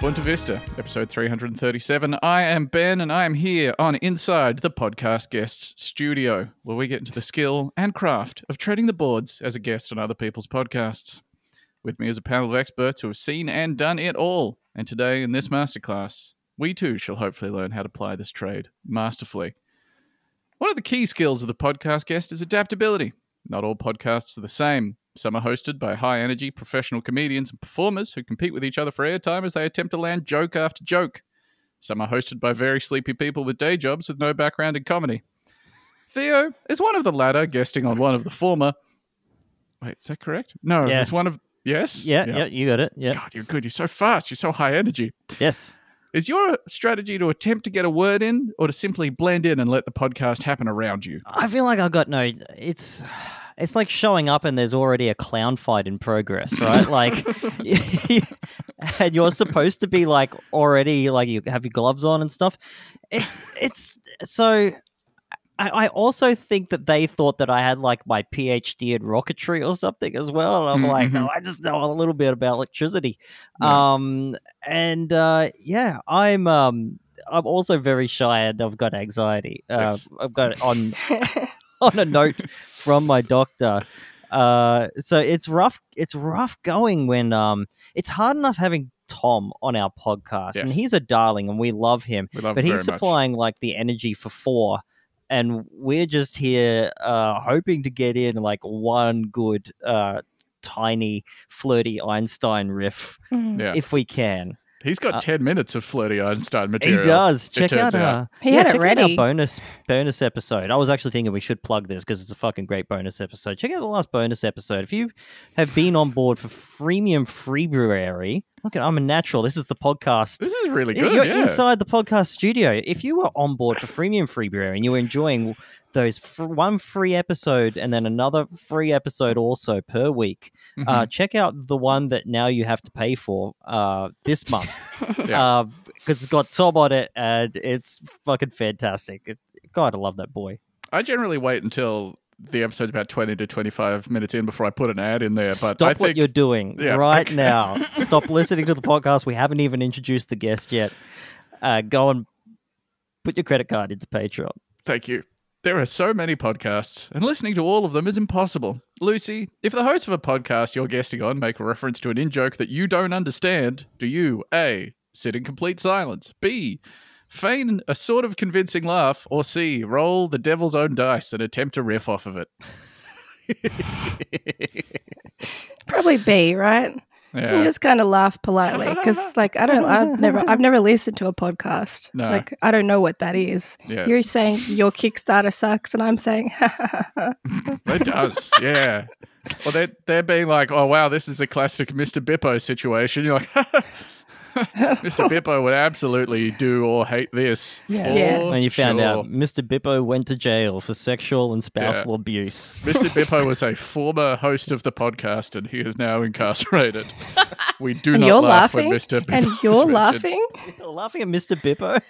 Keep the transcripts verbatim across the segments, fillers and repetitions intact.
Bunta Vista, episode three hundred thirty-seven. I am Ben, and I am here on Inside the Podcast Guests Studio, where we get into the skill and craft of treading the boards as a guest on other people's podcasts. With me is a panel of experts who have seen and done it all, and today in this masterclass, we too shall hopefully learn how to apply this trade masterfully. One of the key skills of the podcast guest is adaptability. Not all podcasts are the same. Some are hosted by high-energy professional comedians and performers who compete with each other for airtime as they attempt to land joke after joke. Some are hosted by very sleepy people with day jobs with no background in comedy. Theo is one of the latter, guesting on one of the former. Wait, is that correct? No, Yeah. it's one of... Yes? Yeah, yeah, you got it. Yeah. God, you're good. You're so fast. You're so high energy. Yes. Is your strategy to attempt to get a word in or to simply blend in and let the podcast happen around you? I feel like I've got no. It's it's like showing up and there's already a clown fight in progress, right? Like, and you're supposed to be like already like you have your gloves on and stuff. It's it's so. I, I also think that they thought that I had like my PhD in rocketry or something as well. And I'm Mm-hmm. like, no, I just know a little bit about electricity. Yeah. Um, and uh, yeah, I'm um, I'm also very shy and I've got anxiety. Uh, Yes. I've got it on on a note from my doctor. Uh, so it's rough. It's rough going when um, it's hard enough having Tom on our podcast, and Yes. he's a darling, and we love him. We love but him he's very much. supplying like the energy for four. And we're just here uh, hoping to get in like one good, uh, tiny, flirty Einstein riff Yeah. if we can. He's got Uh, ten minutes of flirty Einstein He material. does. it Check turns out, out. uh, He yeah, had it check out ready. our bonus bonus episode. I was actually thinking we should plug this because it's a fucking great bonus episode. Check out the last bonus episode. If you have been on board for Freemium February, look at I'm a natural. This is the podcast. This is really good. You're yeah. inside the podcast studio. If you were on board for Freemium February and you were enjoying those fr- one free episode and then another free episode also per week, Mhm. uh, check out the one that now you have to pay for uh, this month Yeah. because it's got Tom on it and it's fucking fantastic. It, God, I love that boy. I generally wait until the episode's about twenty to twenty-five minutes in before I put an ad in there. But Stop I what think you're doing Yeah, right okay. now. Stop listening to the podcast. We haven't even introduced the guest yet. Uh, go and put your credit card into Patreon. Thank you. There are so many podcasts, and listening to all of them is impossible. Lucy, if the host of a podcast you're guesting on make a reference to an in-joke that you don't understand, do you A, sit in complete silence, B, feign a sort of convincing laugh, or C, roll the devil's own dice and attempt to riff off of it? Probably B, right? Yeah. You just kind of laugh politely because, like, I don't, I've never, I've never listened to a podcast. No. Like, I don't know what that is. Yeah. You're saying your Kickstarter sucks, and I'm saying, It does, yeah. Well, they're, they're being like, oh, wow, this is a classic Mister Bippo situation. You're like, Mister Bippo would absolutely do or hate this. Yeah. Yeah. When you found sure. out Mister Bippo went to jail for sexual and spousal abuse. Mister Bippo was a former host of the podcast and he is now incarcerated. We do and not you're laugh laughing, when Mister Bippo and is you're mentioned. laughing. You're laughing at Mister Bippo?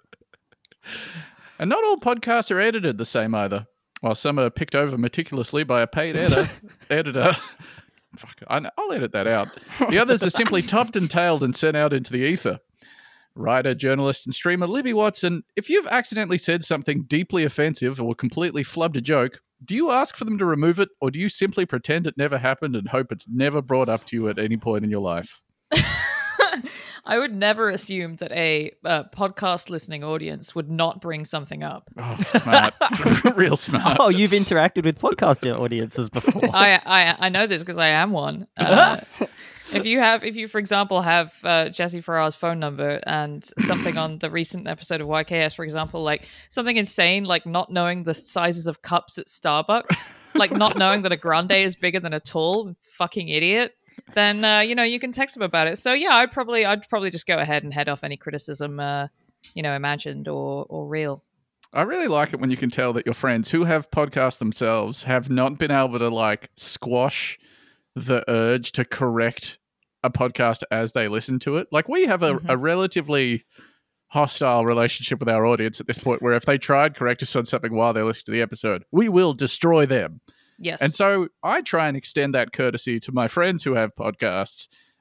And not all podcasts are edited the same either. While some are picked over meticulously by a paid editor, editor. Fuck, I- I'll edit that out. The others are simply topped and tailed and sent out into the ether. Writer, journalist, and streamer Libby Watson, if you've accidentally said something deeply offensive or completely flubbed a joke, do you ask for them to remove it, or do you simply pretend it never happened and hope it's never brought up to you at any point in your life? I would never assume that a uh, podcast listening audience would not bring something up. Oh, smart. Real smart. Oh, you've interacted with podcast audiences before. I, I I know this because I am one. Uh, if you have, if you, for example, have uh, Jesse Farrar's phone number and something on the recent episode of Y K S, for example, like something insane, like not knowing the sizes of cups at Starbucks, like not knowing that a grande is bigger than a tall, fucking idiot, then uh, you know you can text him about it. So yeah, I'd probably I'd probably just go ahead and head off any criticism, uh, you know, imagined or or real. I really like it when you can tell that your friends who have podcasts themselves have not been able to like squash the urge to correct a podcast as they listen to it. Like we have a, Mhm. a relatively hostile relationship with our audience at this point where if they try and correct us on something while they listen to the episode, we will destroy them. Yes. And so I try and extend that courtesy to my friends who have podcasts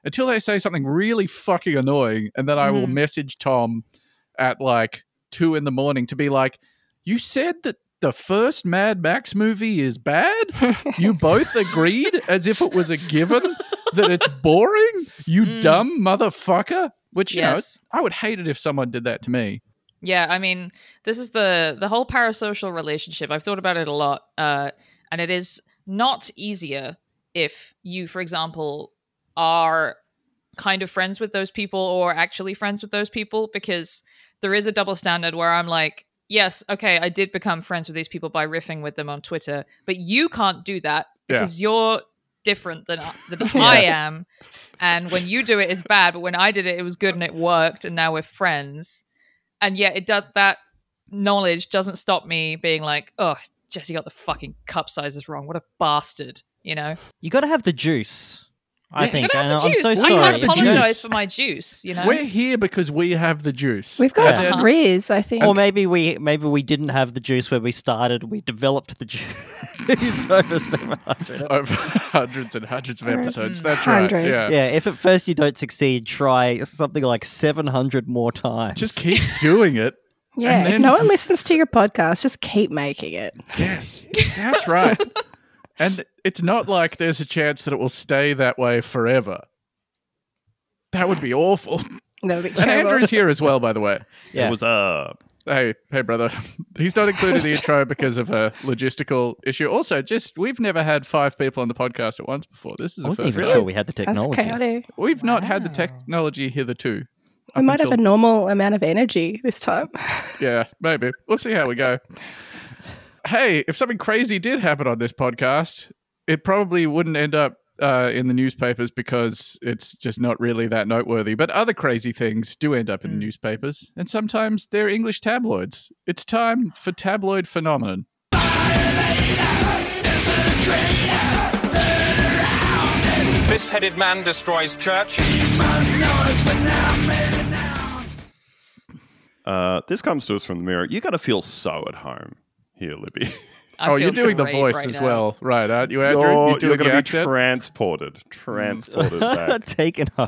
until they say something really fucking annoying, and then I will Mhm. message Tom at like two in the morning to be like, you said that the first Mad Max movie is bad? You both agreed as if it was a given that it's boring? You Mm. dumb motherfucker? Which, you Yes. know, I would hate it if someone did that to me. Yeah, I mean, this is the the whole parasocial relationship. I've thought about it a lot, uh, and it is not easier if you, for example, are kind of friends with those people or actually friends with those people, because there is a double standard where I'm like, yes, okay, I did become friends with these people by riffing with them on Twitter, but you can't do that Yeah. because you're different than, than I am. And when you do it, it's bad, but when I did it, it was good and it worked, and now we're friends. And yet it does, that knowledge doesn't stop me being like, oh, Jesse got the fucking cup sizes wrong. What a bastard, you know? You got to have the juice, I Yes. think. But I And have the I'm juice. so I sorry. can't have the apologize juice. for my juice, you know? We're here because we have the juice. We've got Yeah. Uh-huh. Riz, I think. Or maybe we maybe we didn't have the juice when we started. We developed the juice over seven hundred. Over hundreds and hundreds of episodes. Mm. That's Hundreds. right. Yeah. Yeah, if at first you don't succeed, try something like seven hundred more times. Just keep doing it. yeah, and if then- no one listens to your podcast, just keep making it. Yes, that's right. And it's not like there's a chance that it will stay that way forever. That would be awful. That would be And terrible. Andrew's here as well, by the way. yeah. What's up? Hey, hey, brother. He's not included in the intro because of a logistical issue. Also, just we've never had five people on the podcast at once before. This is I a wasn't first even time. sure we had the That's technology. chaotic. We've not had the Wow. technology hitherto. We Up might have a until- normal amount of energy this time. Yeah, maybe. We'll see how we go. Hey, if something crazy did happen on this podcast, it probably wouldn't end up uh, in the newspapers because it's just not really that noteworthy. But other crazy things do end up in the Mm. newspapers, and sometimes they're English tabloids. It's time for Tabloid Phenomenon. Fist-headed man destroys church. Uh, this comes to us from the Mirror. You got to feel so at home here, Libby. I oh, you're feel doing the great voice right as now. well, right? Aren't you, Andrew? You're, you're doing you're going the to be accent. transported, transported back. Taken up.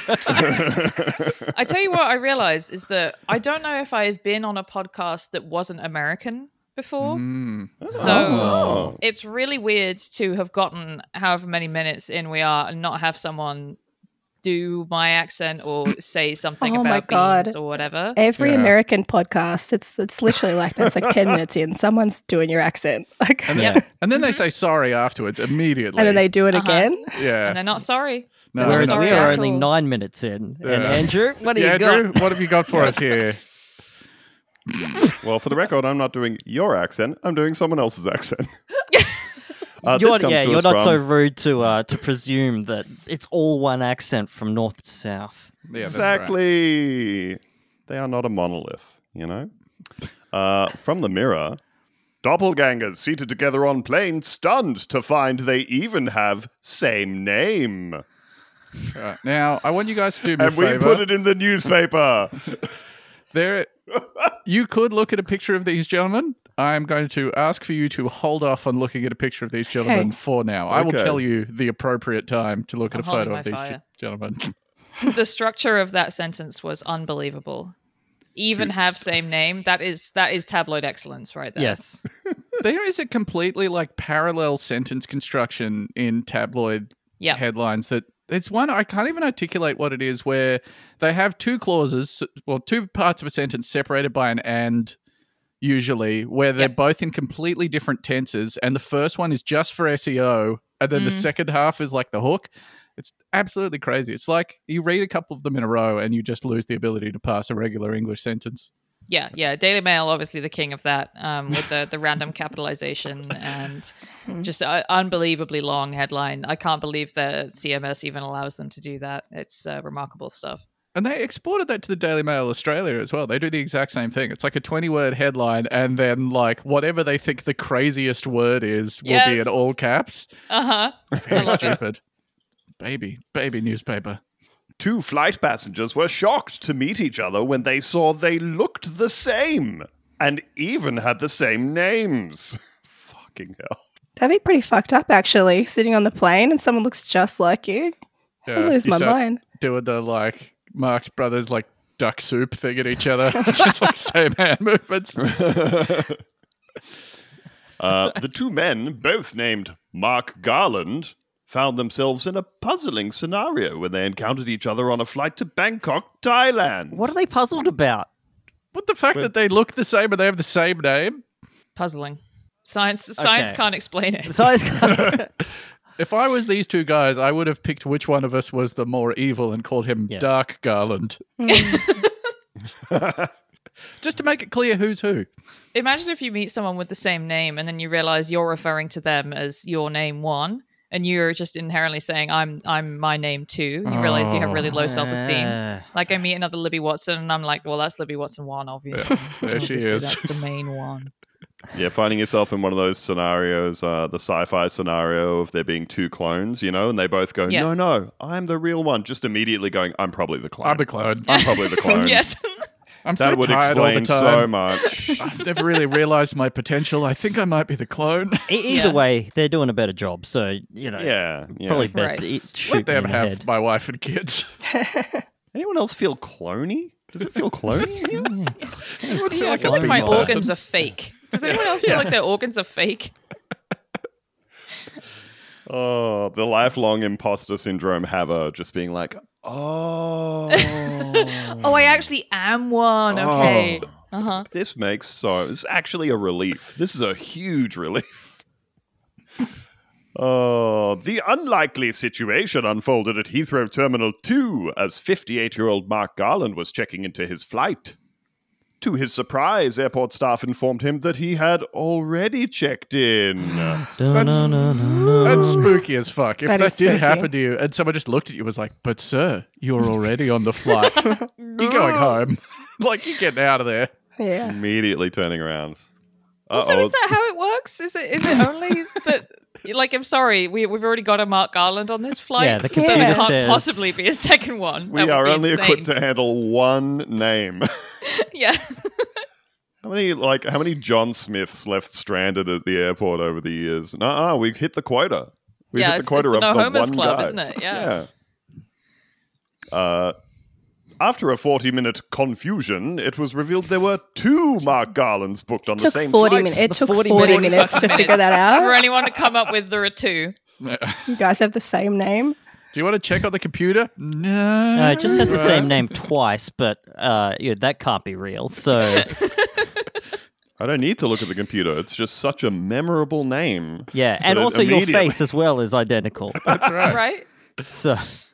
I tell you what I realized is that I don't know if I've been on a podcast that wasn't American before. Mm. So Oh. it's really weird to have gotten however many minutes in we are and not have someone do my accent or say something Oh my about God. beans or whatever. Every Yeah. American podcast, it's it's literally like that's like ten minutes in, someone's doing your accent, like, And and, then, Yep. and then they say sorry afterwards immediately. then they do it Uh-huh. again. yeah. And they're not sorry. No, We're Whereas not we sorry are at only all. nine minutes in. And Yeah. Andrew, what do yeah, you Andrew, got? what have you got for us here? Well, for the record, I'm not doing your accent. I'm doing someone else's accent. Uh, this You're, comes yeah, to you're us not from- so rude to uh, to presume that it's all one accent from north to south. Yeah, that's right. Exactly. They are not a monolith, you know? Uh, from the Mirror, doppelgangers seated together on plane, stunned to find they even have same name. Right. Now, I want you guys to do me And a we favor. put it in the newspaper. There, you could look at a picture of these gentlemen. I'm going to ask for you to hold off on looking at a picture of these gentlemen Okay. for now. I will Okay. tell you the appropriate time to look at I'm a photo holding of these my ge- fire. gentlemen. The structure of that sentence was unbelievable. Even have same name. That is that is tabloid excellence right there. Yes. There is a completely like parallel sentence construction in tabloid Yeah. headlines that it's one I can't even articulate what it is, where they have two clauses, well, two parts of a sentence separated by an and, usually, where they're Yep. both in completely different tenses, and the first one is just for S E O, and then the Mm. second half is like the hook. It's absolutely crazy. It's like you read a couple of them in a row and you just lose the ability to pass a regular English sentence. Yeah, yeah. Daily Mail, obviously the king of that, um, with the, the random capitalization and just an unbelievably long headline. I can't believe that C M S even allows them to do that. It's uh, remarkable stuff. And they exported that to the Daily Mail Australia as well. They do the exact same thing. It's like a twenty-word headline, and then like whatever they think the craziest word is will be Yes. in all caps. Uh huh. I Very love it. stupid. Baby, baby newspaper. Two flight passengers were shocked to meet each other when they saw they looked the same and even had the same names. Fucking hell. That'd be pretty fucked up, actually. Sitting on the plane and someone looks just like you. Yeah, I lose you my start mind. doing the like Marx Brothers like duck soup thing at each other, just like same hand movements. Uh, the two men, both named Mark Garland, found themselves in a puzzling scenario when they encountered each other on a flight to Bangkok, Thailand. What are they puzzled about? What the fact that they look the same and they have the same name? Puzzling. Science science Okay. can't explain it. So it's If I was these two guys, I would have picked which one of us was the more evil and called him Yeah. Dark Garland. Just to make it clear who's who. Imagine if you meet someone with the same name and then you realize you're referring to them as your name one, and you're just inherently saying I'm I'm my name two. You realize you have really low self esteem. Ah. Like I meet another Libby Watson and I'm like, well, that's Libby Watson one, obviously. There she Obviously, is. That's the main one. Yeah, finding yourself in one of those scenarios, uh, the sci-fi scenario of there being two clones, you know, and they both go, Yeah. no, no, I'm the real one. Just immediately going, I'm probably the clone. I'm the clone. I'm probably the clone. Yes. I'm That so would tired all the explain time. so much. I've never really realized my potential. I think I might be the clone. E- Either Yeah. way, they're doing a better job. So you know, Yeah, yeah. probably best Right. to eat, shoot Let them me in the have head. my wife and kids. Anyone else feel clony? Does it feel clony? Anyone feel Yeah, I like feel a like big my person? organs are fake. Does anyone else feel like their organs are fake? Oh, the lifelong imposter syndrome haver just being like, oh. Oh, I actually am one. Okay. Oh. Uh huh. This makes so. It's actually a relief. This is a huge relief. Oh, the unlikely situation unfolded at Heathrow Terminal two as fifty-eight-year-old Mark Garland was checking into his flight. To his surprise, airport staff informed him that he had already checked in. Dun-dun-dun-dun-dun. That's spooky as fuck. If That that, is did spooky. happen to you and someone just looked at you and was like, but sir, you're already on the flight. You're going home. Like, you're getting out of there. Yeah. Immediately turning around. Also, Uh-oh. is that how it works? Is it is it only that? Like, I'm sorry, we we've already got a Mark Garland on this flight. Yeah, the so computer there can't says- possibly be a second one. We That would are be only insane. equipped to handle one name. Yeah. How many like how many John Smiths left stranded at the airport over the years? No, we hit the quota. We Yeah, hit the it's- quota it's the of No the Homers one Club, guy. isn't it? Yeah. Yeah. Uh, after a forty-minute confusion, it was revealed there were two Mark Garlands booked on It the took same forty flight. minutes. It The took forty forty, minute- minutes to fucking figure that For out. anyone to come up with there are two. Do You guys have the same name. you want to check on the computer? No. Uh, it just has the same name twice, but uh, yeah, that can't be real. So I don't need to look at the computer. It's just such a memorable name. yeah, and But it also your immediately- face as well is identical. That's right. Right? So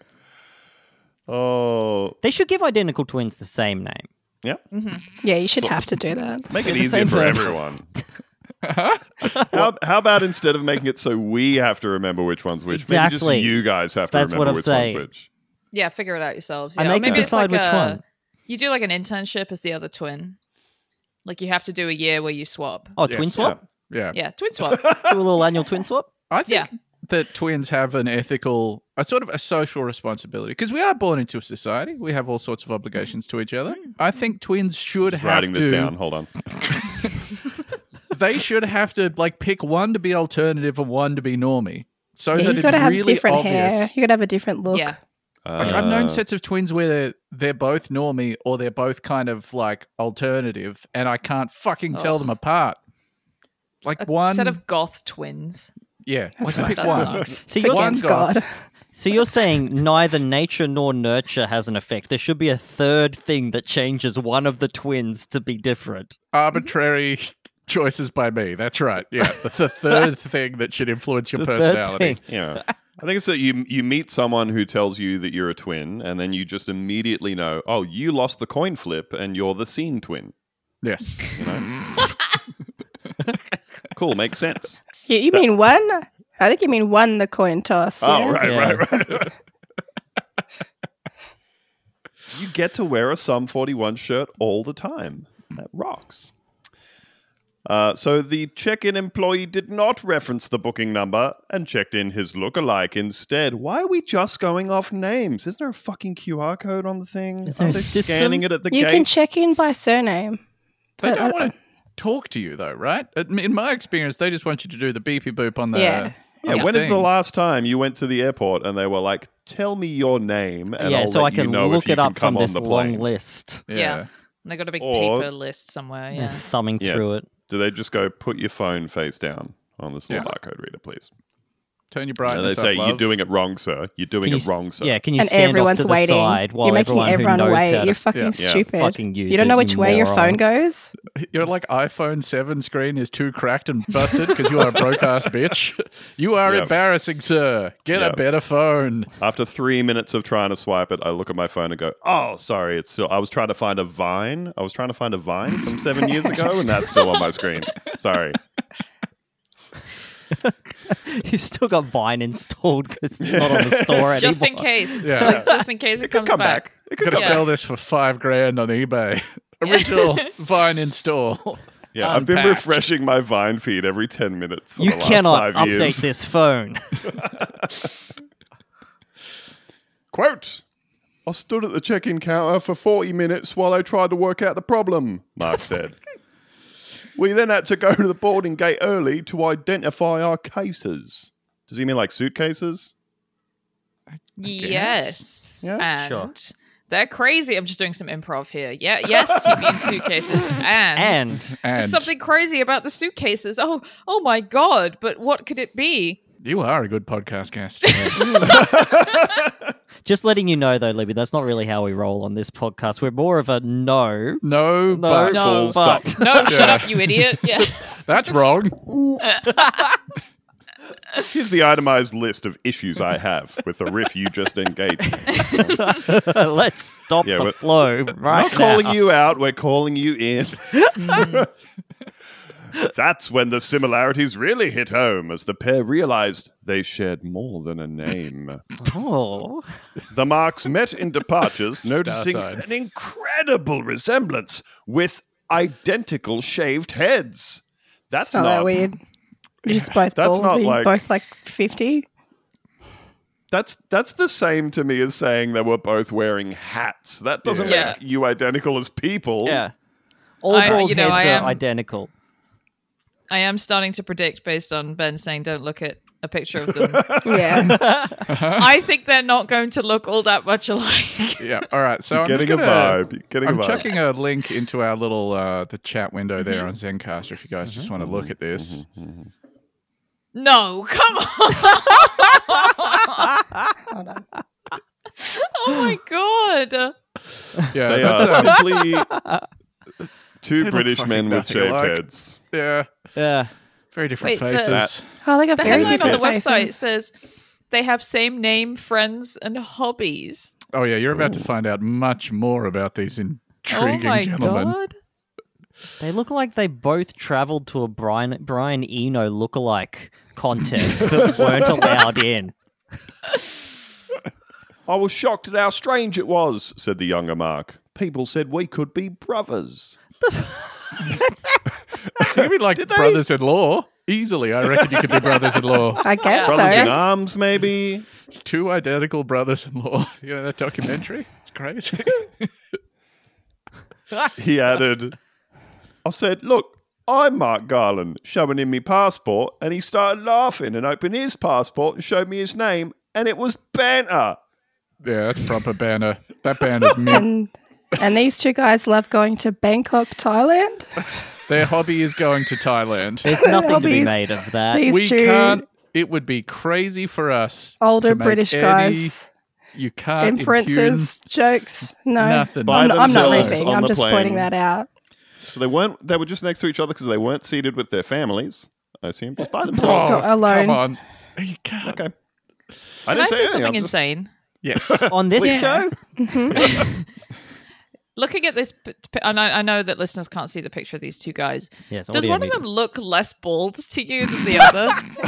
Oh, they should give identical twins the same name. yeah. Yeah, you should have to do that. Make They're it the easier same for person. everyone. how, how about instead of making it so we have to remember which one's which, Exactly. maybe just you guys have to That's what remember I'm which saying. one's which? Yeah, figure it out yourselves. And Yeah, they or can maybe it's decide like which a- one. You do like an internship as the other twin. Like you have to do a year where you swap. Oh, Yes. twin swap? Yeah. Yeah, twin swap. Do a little annual twin swap? I think Yeah. that twins have an ethical, a sort of a social responsibility because we are born into a society. We have all sorts of obligations to each other. I think twins should have Writing to. this down. Hold on. They should have to like pick one to be alternative and one to be normie, so Yeah, that you gotta it's have really different obvious. hair. You gotta have a different look. Yeah. Like, I've known Uh, sets of twins where they're, they're both normie or they're both kind of like alternative, and I can't fucking tell Ugh. them apart. Like A one set of goth twins. yeah, That's like fine. pick That one. sucks. So It's you're, against goth. God. so you're saying neither nature nor nurture has an effect. There should be a third thing that changes one of the twins to be different. Arbitrary choices by me. That's right. Yeah, the, the third thing that should influence your The third personality. thing. Yeah. I think it's that you you meet someone who tells you that you're a twin, and then you just immediately know, oh, you lost the coin flip, and you're the scene twin. Yes. You know? Cool, makes sense. You, you mean one? I think you mean one the coin toss. Oh, yeah? right, Yeah. right, right. You get to wear a Sum forty-one shirt all the time. That rocks. Uh, so the check-in employee did not reference the booking number and checked in his look-alike instead. Why are we just going off names? Isn't there a fucking Q R code on the thing? Is there Aren't a they system? scanning it at the You gate? can check in by surname. They But don't I- want to talk to you though, right? In my experience, they just want you to do the beepy boop on the Yeah. yeah, on when is the thing. last time you went to the airport and they were like, tell me your name, and yeah, I'll so let I can you know look if you it can up come from on this the long plane. list. Yeah. Yeah. And they got a big Or- paper list somewhere. Yeah. Yeah. Thumbing Yeah. through it. Do they just go, put your phone face down on this little Yeah. barcode reader, please? Turn your And brightness they say, up, you're love. doing it wrong, sir. You're doing Can it you, wrong, sir. Yeah, can you And stand everyone's off to the waiting. side while You're making everyone, everyone who knows wait. how to You're fucking Yeah. Yeah, stupid. fucking use you don't it, know you which way your moron. phone goes? Your like iPhone seven screen is too cracked and busted because you are a broke ass bitch. You are Yep. embarrassing, sir. Get Yep. a better phone. After three minutes of trying to swipe it, I look at my phone and go, oh, sorry, it's still. I was trying to find a Vine. I was trying to find a Vine from seven years ago, and that's still on my screen. Sorry. You've still got Vine installed because it's not on the store anymore. Just in case. Yeah. Like, just in case it, It could comes come back. back. It could Gonna come Yeah. sell this for five grand on eBay. Original Vine install. Yeah, I've been Unpacked. refreshing my Vine feed every ten minutes for You the last cannot five update years. this phone. Quote, I stood at the check-in counter for forty minutes while I tried to work out the problem, Mark said. We then had to go to the boarding gate early to identify our cases. Does he mean like suitcases? Yes. Yeah, and sure. they're crazy. I'm just doing some improv here. Yeah, yes, he means suitcases. And, And there's And something crazy about the suitcases. Oh, oh my god! But what could it be? you are a good podcast guest. just letting you know, though, Libby, that's not really how we roll on this podcast. We're more of a no. No, No, but No. Full stop. but No, shut Yeah. up, you idiot! Yeah. that's wrong. Here's the itemized list of issues I have with the riff you just engaged in. let's stop Yeah, the we're- flow We're right not calling now. you out, we're calling you in. That's when the similarities really hit home as the pair realized they shared more than a name. Oh, The Marks met in departures, noticing Starside. an incredible resemblance with identical shaved heads. That's It's not that weird. You're just both That's bald. not You're like- both like fifty. That's that's the same to me as saying they were both wearing hats. That doesn't Yeah. make you identical as people. yeah. All I- bald you know, heads I are am- identical. I am starting to predict based on Ben saying, "Don't look at a picture of them." Yeah. I think they're not going to look all that much alike. Yeah. All right. So You're I'm getting just a gonna, vibe. You're getting I'm a vibe. chucking a link into our little uh, the chat window Mm-hmm. there on Zencaster if you guys just want to look at this. No, come on! Hold on. Oh my god! Yeah, They that's, are um, simply two look British fucking men with nothing shaved alike. heads. yeah, Yeah. very different Wait, the- faces. Oh, they got The very headline on different the website faces. says they have same name, friends, and hobbies. Oh yeah, you're about to find out much more about these intriguing oh my gentlemen. god! They look like they both traveled to a Brian Brian Eno lookalike contest but weren't allowed in. I was shocked at how strange it was, said the younger Mark. People said we could be brothers. You be like brothers-in-law easily. I reckon you could be brothers-in-law. I guess Brothers so. in arms, maybe? Two identical brothers-in-law. You know that documentary? It's crazy. He added, I said, look, I'm Mark Garland, showing him my passport, and he started laughing and opened his passport and showed me his name, and it was Banter. Yeah, that's proper banner. That banner's mint. And and these two guys love going to Bangkok, Thailand. Their hobby is going to Thailand. There's nothing to be Hobbies. made of that. These We two can't. It would be crazy for us. older to make British any- guys, You can't inferences, jokes. No, nothing. By I'm, not- I'm not themselves riffing. on I'm the just plane. pointing that out. So they weren't, they were just next to each other because they weren't seated with their families, I assume, just by Oh, themselves. go alone. Come on. You can't. Okay. Can I I didn't say say anything. something I'm just- insane? Yes. On this Yeah. show? Looking at this, p- p- and I, I know that listeners can't see the picture of these two guys. Yes, Does audio one of medium. them look less bald to you than the other?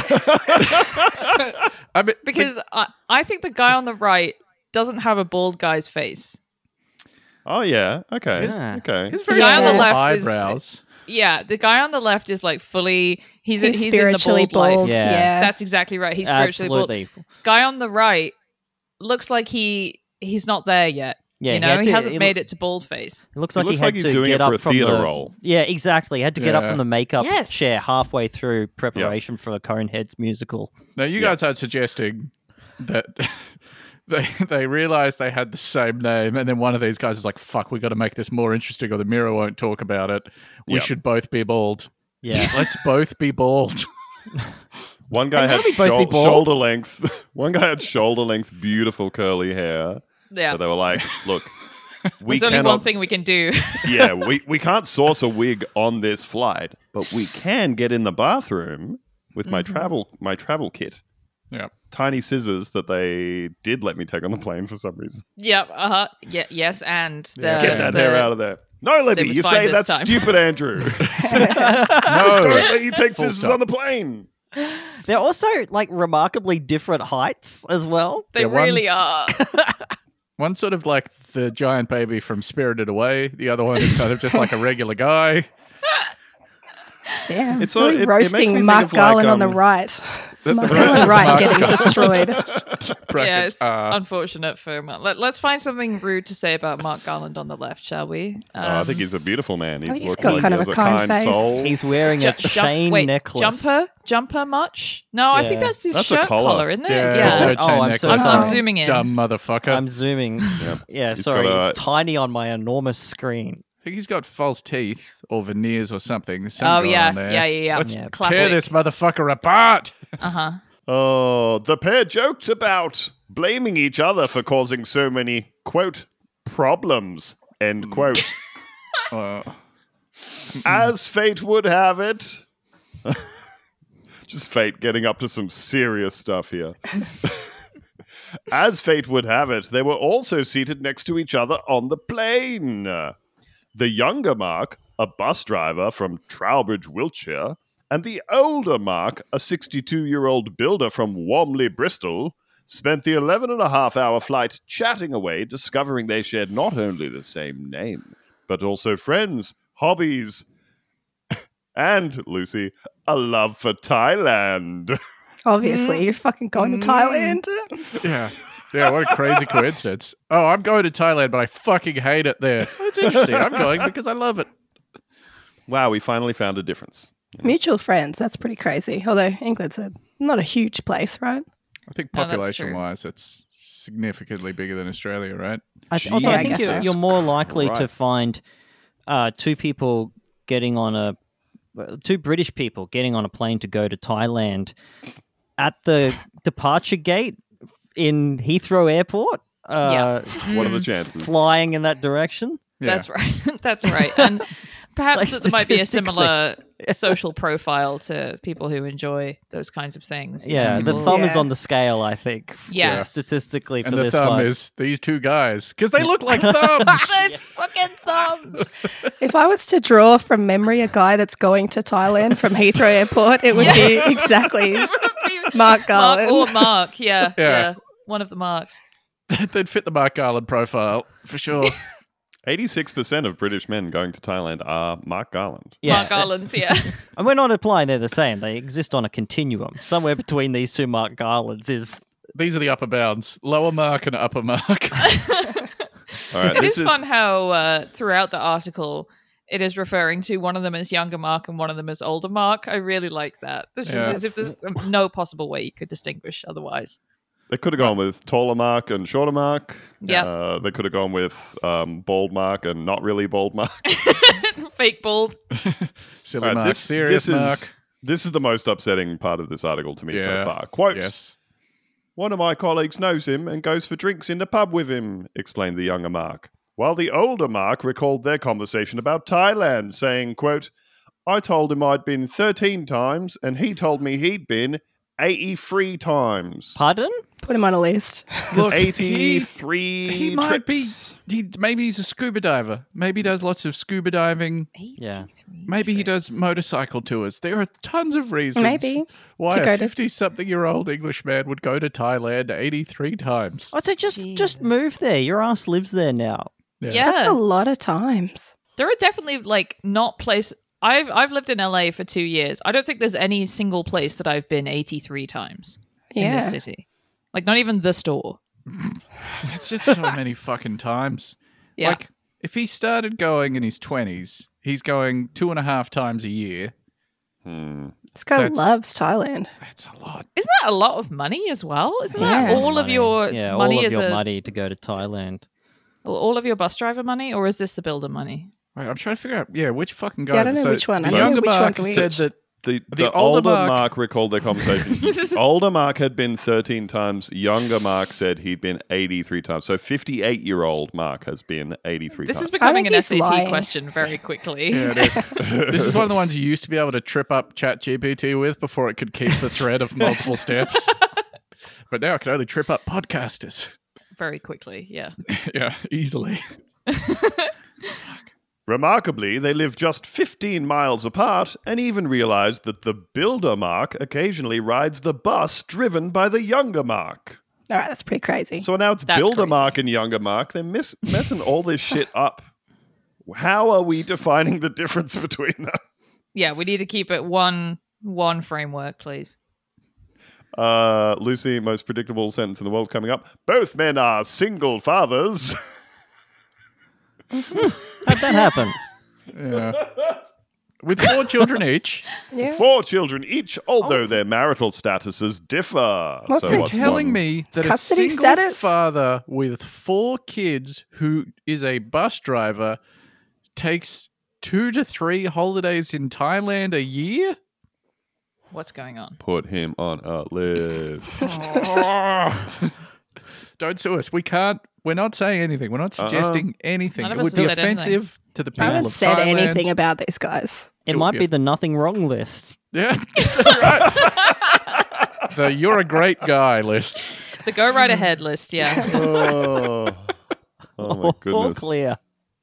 I mean, Because I, I think the guy on the right doesn't have a bald guy's face. Oh, yeah. Okay. Yeah. Okay. his very guy on the full left is- eyebrows. Yeah, the guy on the left is like fully. He's He's, he's, spiritually in the bald, bald. life. Yeah. Yeah. That's exactly right. He's spiritually bald. Absolutely. Guy on the right looks like he he's not there yet. Yeah, you he know, had he, to- hasn't he made look- it to bald face. It looks He like looks he had like he's to doing get it for up a from theater the role. Yeah, exactly. He had to get up Yeah. from the makeup Yes. chair halfway through preparation for the Coneheads musical. Now, you Yeah. guys are suggesting that they they realized they had the same name, and then one of these guys was like, "Fuck, we got to make this more interesting, or the Mirror won't talk about it. We Yep. should both be bald. Yeah. Let's both be bald." One guy And had how do we both shou- be bald? shoulder length. One guy had shoulder length, beautiful curly hair. Yeah. But they were like, "Look, we There's only cannot. one thing we can do. yeah, we we can't source a wig on this flight, but we can get in the bathroom with my Mm-hmm. travel my travel kit. Yeah. Tiny scissors that they did let me take on the plane for some reason. Yep. Uh huh. Yeah. Yes. And the, Yeah, Get that the, hair out of there. No, Libby, was you fine say this that's time. stupid, Andrew. No. Don't let you take Full scissors stop. on the plane. They're also like remarkably different heights as well. They Yeah, really one's- are. One's sort of like the giant baby from Spirited Away. The other one is kind of just like a regular guy. Damn. It's really all- it- it makes me roasting think Mark of, like, Garland on the um, right. Mark roast Garland of right Mark getting Garland. destroyed. yeah, Brackets it's are. unfortunate for Mark. Let, let's find something rude to say about Mark Garland on the left, shall we? oh, I think Um, he's a beautiful man. He I think he's looks got like kind he of has a kind face. soul. He's wearing ju- a jump- chain wait, necklace. Jumper? Jumper much? No, I think Yeah. that's his That's a shirt collar. collar, isn't it? Yeah, Yeah. also Oh, chain I'm so necklace. I'm, I'm sorry. zooming in. Dumb motherfucker. I'm zooming. Yeah, He's sorry. got a- It's tiny on my enormous screen. I think he's got false teeth or veneers or something. There's Oh, something going yeah. on there. Yeah, yeah, yeah. Let's Yeah. tear Classic. this motherfucker apart. Uh huh. Oh, the pair joked about blaming each other for causing so many, quote, problems, end quote. Uh, As fate would have it. Just fate getting up to some serious stuff here. As fate would have it, they were also seated next to each other on the plane. The younger Mark, a bus driver from Trowbridge, Wiltshire, and the older Mark, a sixty-two-year-old builder from Warmley, Bristol, spent the eleven and a half hour flight chatting away, discovering they shared not only the same name, but also friends, hobbies, and, Lucy, a love for Thailand. Obviously, you're fucking going to Thailand. yeah. Yeah, what a crazy coincidence. Oh, I'm going to Thailand, but I fucking hate it there. It's interesting. I'm going because I love it. Wow, we finally found a difference. Mutual friends. That's pretty crazy. Although England's a, not a huge place, right? I think No, that's population true. wise, it's significally bigger than Australia, right? I th- also, Yeah, I I think guess you're, so. you're more likely to Right. find uh, two people getting on a well, two British people getting on a plane to go to Thailand at the departure gate in Heathrow Airport. Uh, What are the chances? Flying in that direction. Yeah. That's right. That's right. And perhaps Like, that there might be a statistically. similar social profile to people who enjoy those kinds of things. you know, Yeah, the people- thumb is Yeah. on the scale, I think. Yeah. Statistically for And the this thumb one. is these two guys because they look like thumbs. They're fucking thumbs. If I was to draw from memory a guy that's going to Thailand from Heathrow Airport, it would be exactly Mark Mark Garland. or Mark. Yeah, Yeah. yeah. One of the marks. They'd fit the Mark Garland profile for sure. eighty-six percent of British men going to Thailand are Mark Garland. Yeah, Mark Garland's, yeah. and we're not implying they're the same. They exist on a continuum. Somewhere between these two Mark Garlands is These are the upper bounds: lower mark and upper mark. All right, It this is is fun how uh, throughout the article it is referring to one of them as younger Mark and one of them as older Mark. I really like that. It's just Yeah. as if there's no possible way you could distinguish otherwise. They could have gone with taller Mark and shorter Mark. Yep. Uh, they could have gone with um, bald Mark and not really bald Mark. Fake bald. Silly All right, Mark, this, serious this Mark. Is, this is the most upsetting part of this article to me so Yeah. far. Quote, Yes. one of my colleagues knows him and goes for drinks in the pub with him, explained the younger Mark. While the older Mark recalled their conversation about Thailand, saying, quote, I told him I'd been thirteen times and he told me he'd been eighty-three times. pardon. Put him on a list. Look, eighty-three he, he might be. trips. He, maybe he's a scuba diver. Maybe he does lots of scuba diving. Yeah. Maybe he does motorcycle tours. There are tons of reasons Maybe. why To go a to- fifty-something-year-old English man would go to Thailand eighty-three times. I'd say just just move there. Your ass lives there now. Yeah. That's a lot of times. There are definitely like not place. I've I've lived in L A for two years. I don't think there's any single place that I've been eighty-three times in this Yeah. city. Like not even the store. It's just so many fucking times. Yeah. Like, if he started going in his twenties, he's going two and a half times a year. Hmm. This guy That's- loves Thailand. That's a lot. Isn't that a lot of money as well? Isn't Yeah. that all of Money. your yeah, money all of as your a money to go to Thailand. all of your bus driver money, or is this the builder money? Wait, I'm trying to figure out. Yeah, which fucking guy? Yeah, I don't know so which one. The I don't know younger which Mark one's said which. that The, The the, older older Mark- Mark, recalled their conversation. Older Mark had been thirteen times. Younger Mark said he'd been eighty-three times. So fifty-eight-year-old Mark has been eighty-three This times. is becoming think an he's S A T lying. question very quickly. yeah, it is. This is one of the ones you used to be able to trip up ChatGPT with before it could keep the thread of multiple steps. But now it can only trip up podcasters. Very quickly, yeah. Yeah, easily. Remarkably, they live just fifteen miles apart and even realized that the builder Mark occasionally rides the bus driven by the younger Mark. All right, that's pretty crazy. So now it's That's builder crazy. Mark and younger Mark. They're miss- messing all this shit up. How are we defining the difference between them? Yeah, we need to keep it one one framework, please. Uh, Lucy, most predictable sentence in the world coming up. Both men are single fathers. How'd that happen? Yeah. With four children each. yeah. Four children each, although their marital statuses differ. What's so that what's Telling one- me that Custody a single status? father with four kids who is a bus driver takes two to three holidays in Thailand a year? What's going on? Put him on a list. Don't sue us. We can't. We're not saying anything. We're not Uh-uh. suggesting anything. None It of us would be said anything. offensive to the I people haven't of said Thailand. anything about these guys. It You'll might get- be the nothing wrong list. Yeah, that's right. The "you're a great guy" list. The go right ahead list, yeah. oh. oh my All goodness. clear.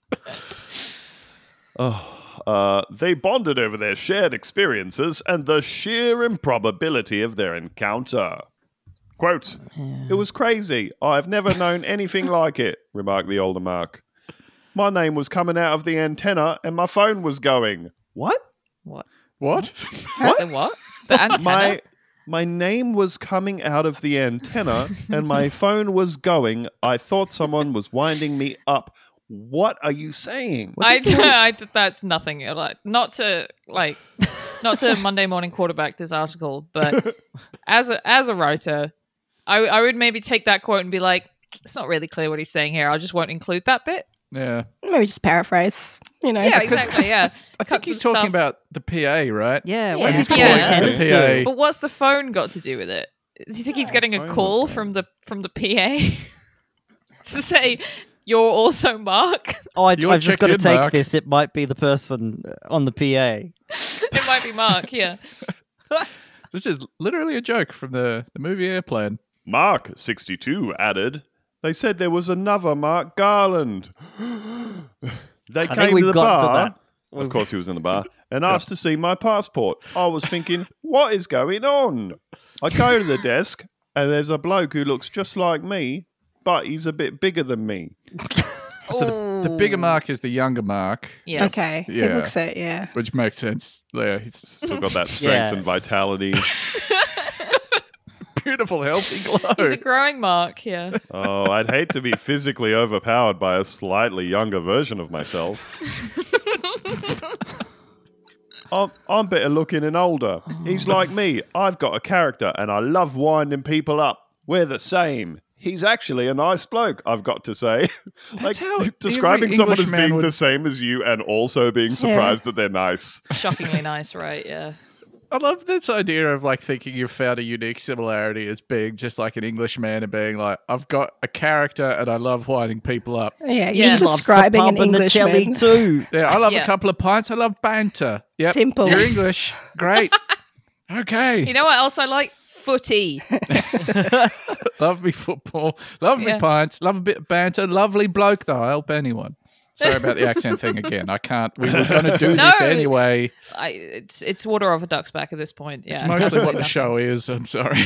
Oh, uh, they bonded over their shared experiences and the sheer improbability of their encounter. Quote, "It was crazy. I've never known anything like it," remarked the older Mark. "My name was coming out of the antenna and my phone was going." What? What? What? The what? The antenna? My my name was coming out of the antenna and my phone was going. I thought someone was winding me up. What are you saying? I, I did that's nothing. Like not to like not to Monday morning quarterback this article, but as a as a writer, I I would maybe take that quote and be like, it's not really clear what he's saying here. I just won't include that bit. Yeah. Maybe just paraphrase. You know. Yeah, exactly. Yeah. I think he's talking about the P A, right? Yeah, Yeah. what's his Yeah. call Yeah. antennas The do? P A. But what's the phone got to do with it? Do you think he's getting a phone call was from the from the P A to say you're also Mark? Oh, I, You're I've just got to checked in, take Mark. this. It might be the person on the P A. It might be Mark. Yeah. This is literally a joke from the, the movie Airplane. Mark, sixty-two, added, "They said there was another Mark Garland." They think came we've to the got to bar. that. Of course, he was in the bar and asked to see my passport. I was thinking, what is going on? I go to the desk and there's a bloke who looks just like me, but he's a bit bigger than me. So the, the bigger Mark is the younger Mark, Yes. Okay. He Yeah. looks it, yeah. which makes sense. Yeah, he's Still got that strength Yeah. and vitality. beautiful, healthy glow. He's a growing Mark. Yeah. Oh, I'd hate to be physically overpowered by a slightly younger version of myself. I'm, I'm better looking and older. He's like me. I've got a character and I love winding people up. We're the same. He's actually a nice bloke, I've got to say. like how describing every someone as Englishman being would- the same as you and also being surprised that they're nice. Shockingly nice, right? Yeah. I love this idea of like thinking you've found a unique similarity as being just like an Englishman and being like, I've got a character and I love winding people up. Yeah, Yeah. you're Loves the describing an Pub and the telly Englishman. too. Yeah, I love Yeah. a couple of pints. I love banter. Yep. Simple. You're English. Great. Okay. You know what else I like? Footy. Love me football. Love me Yeah. pints. Love a bit of banter. Lovely bloke though. I'll help anyone. Sorry about the accent thing again. I can't. We were going to do No. this anyway. I, it's it's water off a duck's back at this point. Yeah. It's mostly what the Nothing. show is. I'm sorry.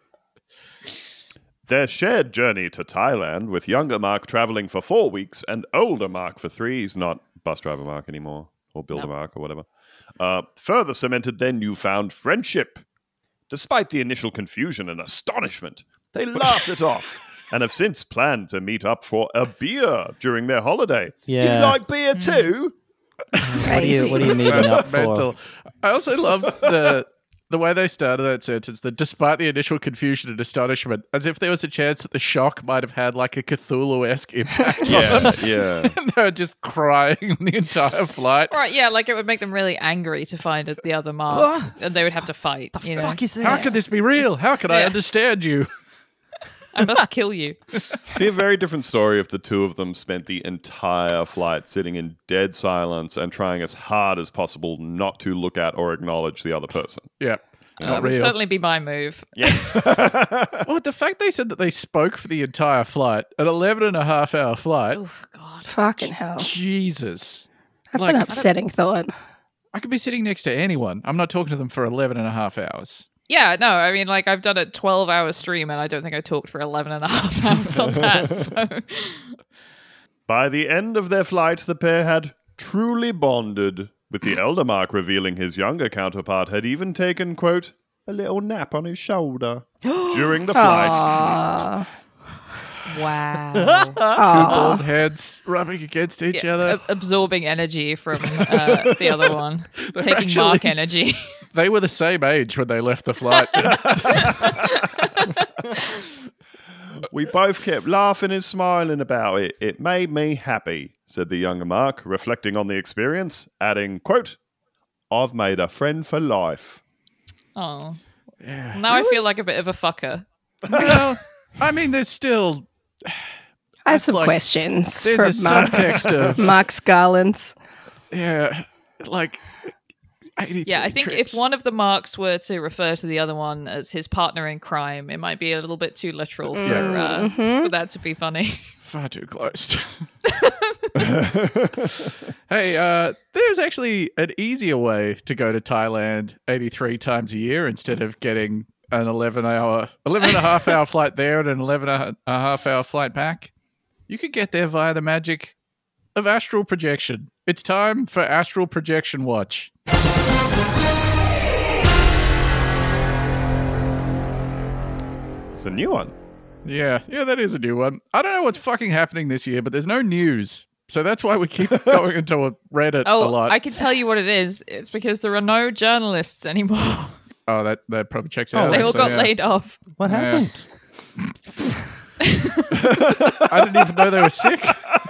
Their shared journey to Thailand, with younger Mark traveling for four weeks and older Mark for three, he's not bus driver Mark anymore, or builder No. Mark, or whatever, uh, further cemented their newfound friendship. Despite the initial confusion and astonishment, they laughed it off and have since planned to meet up for a beer during their holiday. Yeah. You like beer too? What are you, what are you meeting That's up for? mental. I also love the the way they started that sentence, that despite the initial confusion and astonishment, as if there was a chance that the shock might have had like a Cthulhu-esque impact on Yeah, them. yeah. And they were just crying the entire flight. Right, yeah, like it would make them really angry to find it the other mark, and they would have to fight. The you know? fuck is this? How could this be real? How can I Yeah. understand you? I must kill you. Be a very different story if the two of them spent the entire flight sitting in dead silence and trying as hard as possible not to look at or acknowledge the other person. Yeah. That Not would real. certainly be my move. Well, the fact they said that they spoke for the entire flight, an eleven and a half hour flight, Oh, God. Fucking hell. Jesus. That's Like, an upsetting thought. I could be sitting next to anyone. I'm not talking to them for eleven and a half hours. Yeah, no, I mean, like, I've done a twelve-hour stream, and I don't think I talked for eleven and a half hours on that, so... By the end of their flight, the pair had truly bonded, with the elder Mark revealing his younger counterpart had even taken, quote, a little nap on his shoulder during the flight. Aww. Wow. Two bald heads rubbing against each Yeah, other. ab- absorbing energy from uh, the other one. Taking actually- Mark energy. They were the same age when they left the flight. We both kept laughing and smiling about it. It made me happy, said the younger Mark, reflecting on the experience, adding, quote, I've made a friend for life. Oh. Yeah. Now I feel like a bit of a fucker. Well, I mean, there's still I have some like- questions there's for a Mark, subtext of Mark Garland's. yeah, like eighty-three Yeah, I think trips. if one of the Marks were to refer to the other one as his partner in crime, it might be a little bit too literal for, uh, for that to be funny. far too close. Hey, uh, there's actually an easier way to go to Thailand eighty-three times a year instead of getting an eleven hour, eleven and a half hour flight there and an eleven and a half hour flight back. You could get there via the magic of astral projection. It's time for Astral Projection Watch. It's a new one. Yeah, yeah, that is a new one. I don't know what's fucking happening this year, but there's no news. So that's why we keep going into a Reddit Oh, a lot. I can tell you what it is. It's because there are no journalists anymore. Oh, that, that probably checks Oh, out. They all actually, got yeah. laid off. What Yeah. happened? I didn't even know they were sick.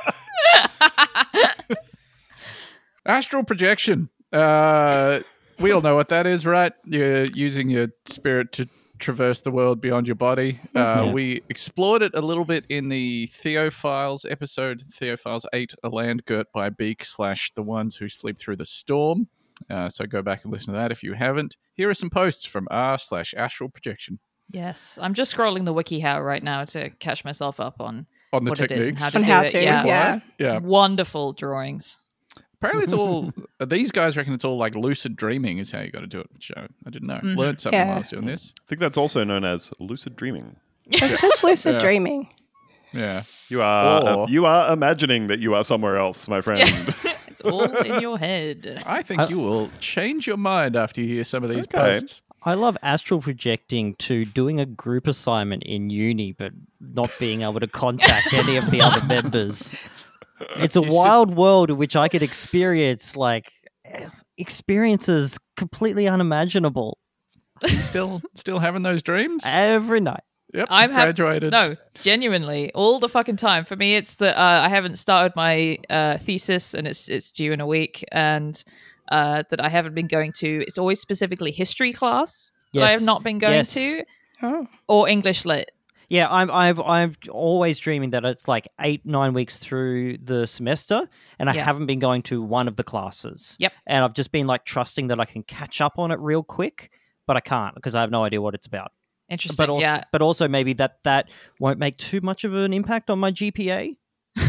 Astral projection. Uh, we all know what that is, right? You're using your spirit to traverse the world beyond your body. Uh, Yeah. We explored it a little bit in the Theophiles episode, Theophiles eight, A Land Girt by Beak slash The Ones Who Sleep Through the Storm. Uh, so go back and listen to that if you haven't. Here are some posts from r slash astral projection Yes, I'm just scrolling the WikiHow right now to catch myself up on on the what it is and techniques. how to On do how it. to, yeah. yeah. Yeah. Wonderful drawings. Apparently, it's all these guys reckon it's all like lucid dreaming is how you got to do it. Which uh, I didn't know. Mhm. Learned something Yeah. while I was doing this. I think that's also known as lucid dreaming. It's just lucid Yeah. dreaming. Yeah. You are Or- uh, you are imagining that you are somewhere else, my friend. It's all in your head. I think I- you will change your mind after you hear some of these Okay. posts. I love astral projecting to doing a group assignment in uni, but not being able to contact any of the other members. It's a You still- wild world in which I could experience like experiences completely unimaginable You still still having those dreams? every night. Yep. I'm hav- graduated. No, genuinely, all the fucking time. For me, it's that uh, I haven't started my uh, thesis, and it's it's due in a week, and uh, that I haven't been going to. It's always specifically history class that I have Yes. not been going Yes. to, Oh. or English lit. Yeah, I'm I'm I'm always dreaming that it's like eight nine weeks through the semester, and I Yeah. haven't been going to one of the classes. Yep. And I've just been like trusting that I can catch up on it real quick, but I can't because I have no idea what it's about. Interesting. But also, yeah, but also maybe that that won't make too much of an impact on my G P A.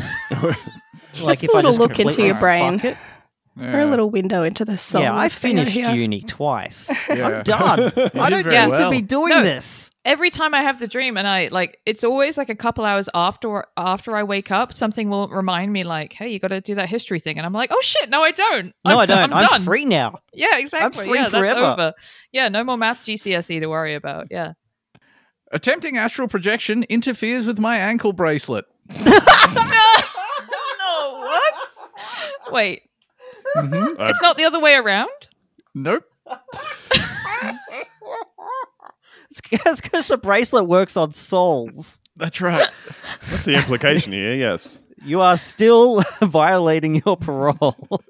Just a little look into your completely brain. fuck it. Yeah. Or a little window into the soul. Yeah, I of Theo finished here. uni twice. Yeah. I'm done. I did don't very need well. to be doing No. this. every time I have the dream, and I like, it's always like a couple hours after after I wake up, something will remind me, like, "Hey, you got to do that history thing," and I'm like, "Oh shit, no, I don't. No, I'm, I don't. I'm, I'm, done. free now. Yeah, exactly. free yeah, forever. that's over. Yeah, no more maths G C S E to worry about. Yeah. Attempting astral projection interferes with my ankle bracelet. no, what? Wait, Mhm. I, it's not the other way around. Nope. It's because the bracelet works on souls. That's right. That's the implication here, yes. You are still violating your parole.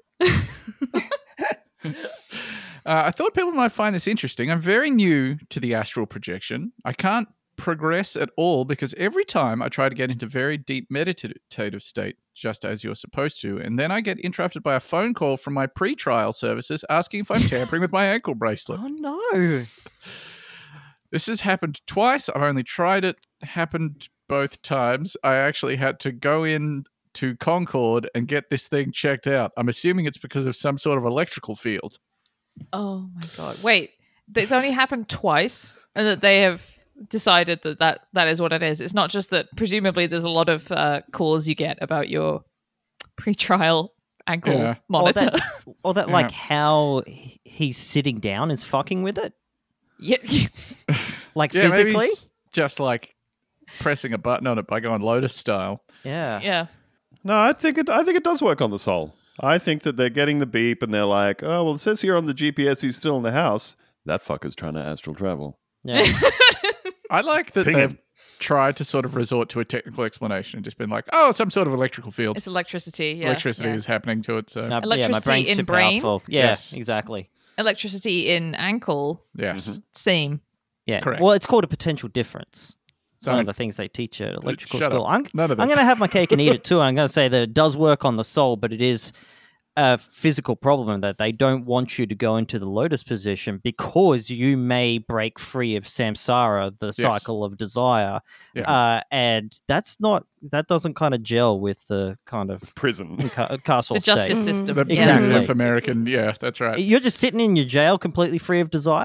Uh, I thought people might find this interesting. I'm very new to the astral projection. I can't progress at all because every time I try to get into very deep meditative state, just as you're supposed to, and then I get interrupted by a phone call from my pre-trial services asking if I'm tampering with my ankle bracelet. Oh, no. This has happened twice. I've only tried it. Happened both times. I actually had to go in to Concord and get this thing checked out. I'm assuming it's because of some sort of electrical field. Oh my god! Wait, it's only happened twice, and that they have decided that that, that is what it is. It's not just that. Presumably, there's a lot of uh, calls you get about your pre-trial ankle Yeah. monitor. Or that, or that Yeah. like, how he- he's sitting down is fucking with it? yeah, Like, Yeah, maybe physically? he's just like pressing a button on it by going Lotus style. Yeah. yeah. No, I think it. I think it does work on the soul. I think that they're getting the beep and they're like, "Oh, well, it says here on the G P S he's still in the house. That fucker's trying to astral travel." Yeah. I like that Ping they've him. tried to sort of resort to a technical explanation and just been like, oh, some sort of electrical field. It's electricity. Yeah, Electricity yeah. is happening to it. So, No, yeah, my Electricity brain's in too brain? powerful. Yeah, Yes. exactly. electricity in ankle. yes. Same. Yeah. Correct. Well, it's called a potential difference. It's one Don't- of the things they teach at electrical Shut school. up. I'm, None of I'm this. going to have my cake and eat it too. I'm going to say that it does work on the soul, but it is a physical problem that they don't want you to go into the lotus position because you may break free of samsara, the cycle of desire. Yeah. Uh, and that's not, that doesn't kind of gel with the kind of Prison. ca- castle The justice state. system. The yeah. Exactly. Native American, yeah, that's right. You're just sitting in your jail completely free of desire?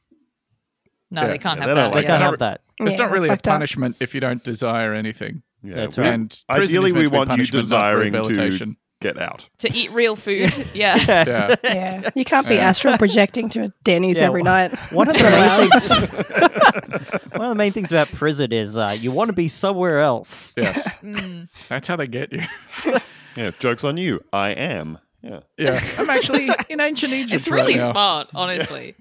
No, Yeah. they can't Yeah, have they that. don't They like yeah. can't that. have that. It's Yeah, not really a that's fucked up. punishment if you don't desire anything. Yeah, That's we- right. And prison Ideally, is meant we to be want you punishment, not desiring to rehabilitation. get out. To eat real food. Yeah. Yeah. Yeah, you can't be Yeah. astral projecting to Denny's Yeah, every wh- night. One of the main things, one of the main things about prison is uh, you want to be somewhere else. Yes. Mm. That's how they get you. Yeah, joke's on you. I am. Yeah. Yeah. I'm actually in ancient Egypt. It's really right now. smart, honestly.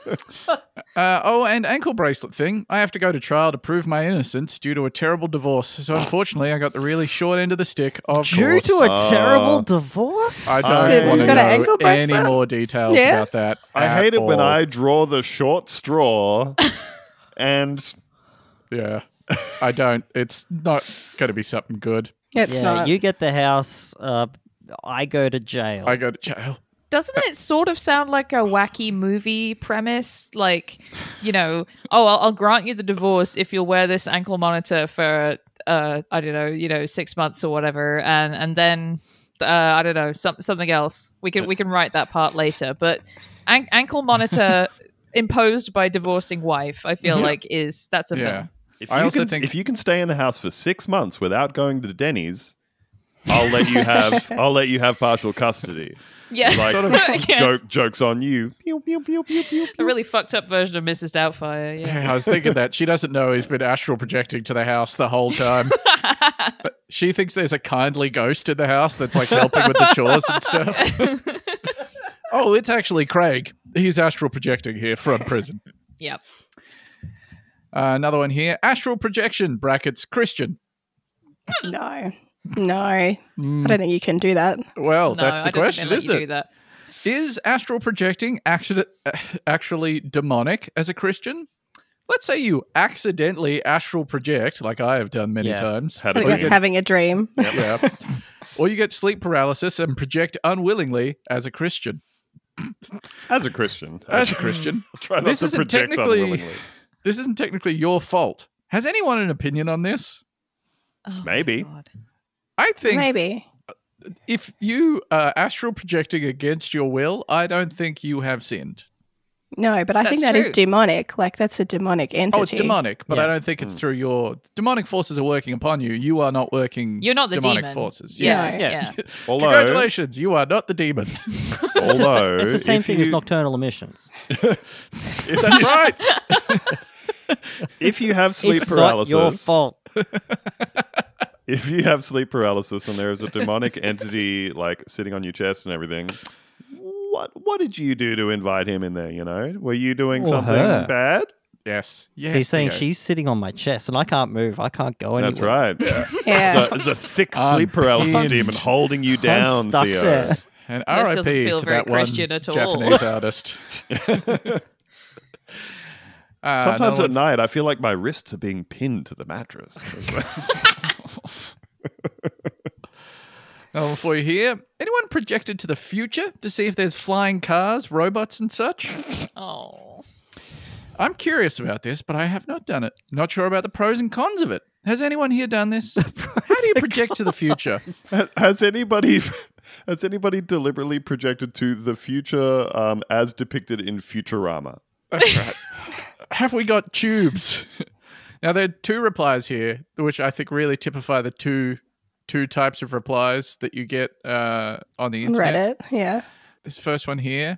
Uh, oh, and ankle bracelet thing. I have to go to trial to prove my innocence due to a terrible divorce. So unfortunately, I got the really short end of the stick. Of Due course, to a Uh, terrible divorce? I I- don't want to Got an know ankle any bracelet? more details Yeah. about that. I at hate it when all. I draw the short straw and Yeah, I don't. It's not going to be something good. It's yeah, not. you get the house, uh, I go to jail. I go to jail. Doesn't it sort of sound like a wacky movie premise? Like, you know, oh, I'll, I'll grant you the divorce if you'll wear this ankle monitor for, uh, I don't know, you know, six months or whatever, and and then, uh, I don't know, some, something else. We can we can write that part later. But an- ankle monitor imposed by divorcing wife, I feel like is that's a Yeah. film. if I you also can think- if you can stay in the house for six months without going to Denny's, I'll let you have I'll let you have partial custody. Yeah, Like Sort of Yes. joke jokes on you. Pew, pew, pew, pew, pew, a pew. really fucked up version of Missus Doubtfire. Yeah. Yeah, I was thinking that she doesn't know he's been astral projecting to the house the whole time. But she thinks there's a kindly ghost in the house that's like helping with the chores and stuff. Oh, it's actually Craig. He's astral projecting here from prison. Yep. Uh, another one here. Astral projection, brackets, Christian. no, no. I don't think you can do that. Well, No, that's I the don't question, think they let isn't you it? do that. Is astral projecting accident- actually demonic as a Christian? Let's say you accidentally astral project, like I have done many Yeah. times. Had I a think dream. that's having a dream. Yeah. Or you get sleep paralysis and project unwillingly as a Christian. As a Christian. As a Christian. Try not This to isn't project technically- unwillingly. This isn't technically your fault. Has anyone an opinion on this? Oh, Maybe. God. I think Maybe. if you are astral projecting against your will, I don't think you have sinned. No, but I think That's that is true. demonic. Like, that's a demonic entity. Oh, it's demonic, but I Yeah. don't think it's through your demonic forces are working upon you. You are not working. You're not the demonic demon. forces. Yeah, Yes. Yeah. yeah. Although, Congratulations, you are not the demon. It's the, although sa- it's the same if thing as you- nocturnal emissions. if, That's right. if you have sleep it's paralysis, not your fault. if you have sleep paralysis and there is a demonic entity like sitting on your chest and everything, what what did you do to invite him in there? You know, were you doing Or something her. bad? Yes. Yes. So he's saying Theo. she's sitting on my chest and I can't move. I can't go anywhere. That's right. Yeah. There's a, there's a thick sleep paralysis Unhinged. demon holding you down, I'm stuck Theo. there. And This R I doesn't P feel to very that one Christian at all. Japanese artist. Uh, Sometimes no at one- night, I feel like my wrists are being pinned to the mattress. No one for you here. Anyone projected to the future to see if there's flying cars, robots, and such? Oh. I'm curious about this, but I have not done it. Not sure about the pros and cons of it. Has anyone here done this? How do you project to the future? Has anybody has anybody deliberately projected to the future um, as depicted in Futurama? That's right. Have we got tubes? Now, there are two replies here, which I think really typify the two two types of replies that you get uh, on the On internet. Reddit, yeah. This first one here,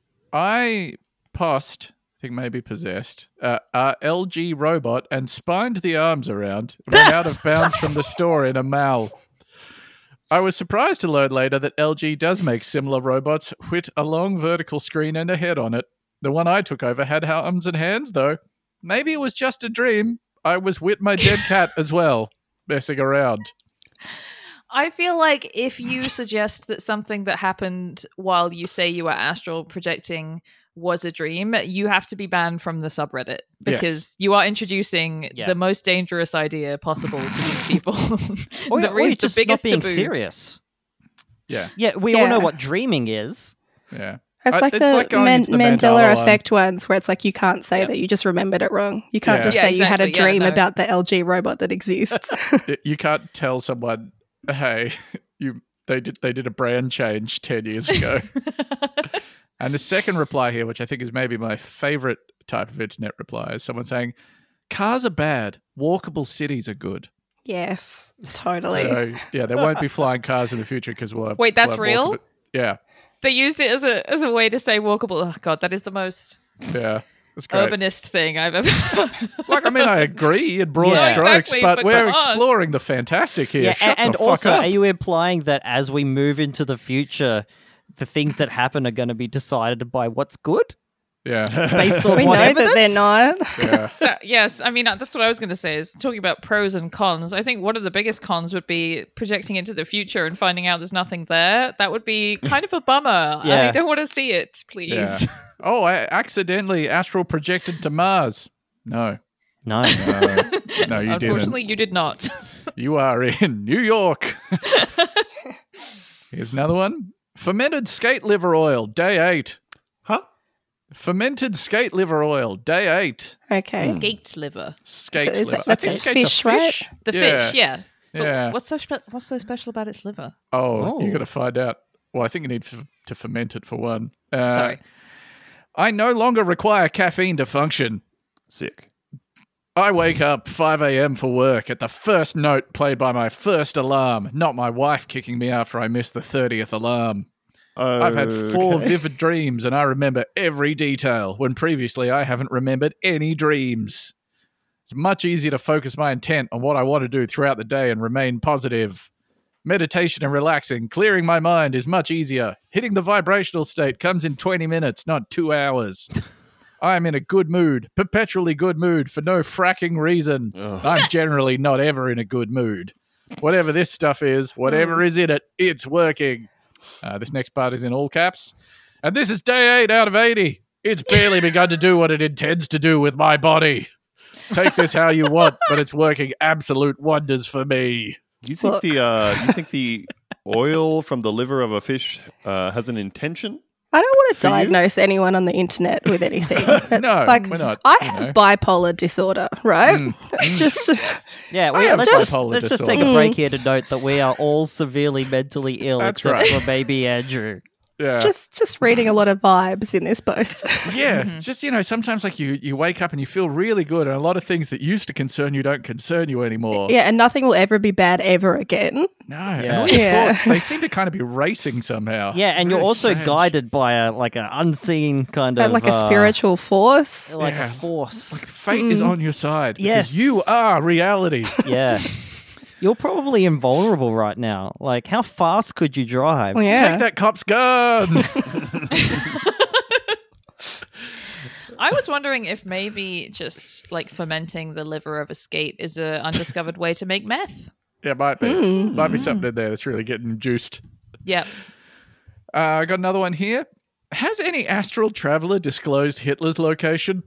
I passed, I think maybe possessed, uh, our L G robot and spined the arms around, ran out of bounds from the store in a mall. I was surprised to learn later that L G does make similar robots with a long vertical screen and a head on it. The one I took over had arms and hands, though. Maybe it was just a dream. I was with my dead cat as well, messing around. I feel like if you suggest that something that happened while you say you were astral projecting was a dream, you have to be banned from the subreddit because Yes. you are introducing Yeah. the most dangerous idea possible to these people. Or, the, or re- you're the just not biggest being taboo. serious. Yeah, Yeah, we all know Yeah. what dreaming is. yeah. It's I- like it's the, like going Man- into the Mandela, Mandela line. effect ones where it's like you can't say Yep. that you just remembered it wrong. You can't Yeah. just Yeah, say you had a exactly. Yeah, dream no. about the L G robot that exists. Y- You can't tell someone, hey, you they did they did a brand change ten years ago. And the second reply here, which I think is maybe my favorite type of internet reply, is someone saying, cars are bad, walkable cities are good. Yes, totally. So, yeah, there won't be flying cars in the future because we'll have, Wait, that's we'll have real? walkable- Yeah, They used it as a as a way to say walkable. Oh god, that is the most yeah. That's great. urbanist thing I've ever. Like, I mean, I agree in broad Yeah. strokes, Exactly, but, but we're come on. exploring the fantastic here. Yeah, Shut a- and the fuck also, up. are you implying that as we move into the future, the things that happen are going to be decided by what's good Yeah, based on we what know evidence? that they're not. yeah. So, yes, I mean uh, that's what I was going to say. Is talking about pros and cons. I think one of the biggest cons would be projecting into the future and finding out there's nothing there. That would be kind of a bummer. Yeah. I don't want to see it, please. Yeah. Oh, I accidentally astral projected to Mars. No, No. no, no, you Unfortunately, didn't. you did not. You are in New York. Here's another one. Fermented skate liver oil, day eight. Huh? Fermented skate liver oil, day eight. Okay. Skate liver. Skate So is liver. that- I that's think a skate's fish, a right? fish. The Yeah. fish, yeah. But Yeah. What's so spe- what's so special about its liver? Oh, Oh. you got to find out. Well, I think you need f- to ferment it for one. Uh, Sorry. I no longer require caffeine to function. Sick. I wake up five a.m. for work at the first note played by my first alarm, not my wife kicking me after I missed the thirtieth alarm. I've had four Okay. vivid dreams and I remember every detail when previously I haven't remembered any dreams. It's much easier to focus my intent on what I want to do throughout the day and remain positive. Meditation and relaxing, clearing my mind is much easier. Hitting the vibrational state comes in twenty minutes, not two hours. I am in a good mood, perpetually good mood for no fracking reason. Ugh. I'm generally not ever in a good mood. Whatever this stuff is, whatever is in it, it's working. Uh, this next part is in all caps. And this is day eight out of eighty. It's barely begun to do what it intends to do with my body. Take this how you want, but it's working absolute wonders for me. You think Look. the uh, you think the oil from the liver of a fish uh, has an intention? I don't want to For you? diagnose anyone on the internet with anything. but, No, like, we're not. I you have know. bipolar disorder, right? Mm. Just Yeah, I we, have let's, just, bipolar let's just take disorder. a break here to note that we are all severely mentally ill That's except right. for baby Andrew. Yeah. just just reading a lot of vibes in this post. Yeah, Mhm. just, you know, sometimes like you, you wake up and you feel really good, and a lot of things that used to concern you don't concern you anymore. Yeah, and nothing will ever be bad ever again. No, and Yeah. all your Yeah. thoughts, they seem to kind of be racing somehow. Yeah, and you're Very also strange. guided by a like an unseen kind of And like a uh, spiritual force. like Yeah. a force. Like fate is on your side. because Yes. You are reality. Yeah. You're probably invulnerable right now. Like, how fast could you drive? Well, yeah. Take that cop's gun. I was wondering if maybe just like fermenting the liver of a skate is an undiscovered way to make meth. Yeah, might be. Mm. Might be something in there that's really getting juiced. Yep. Uh, I got another one here. Has any astral traveler disclosed Hitler's location?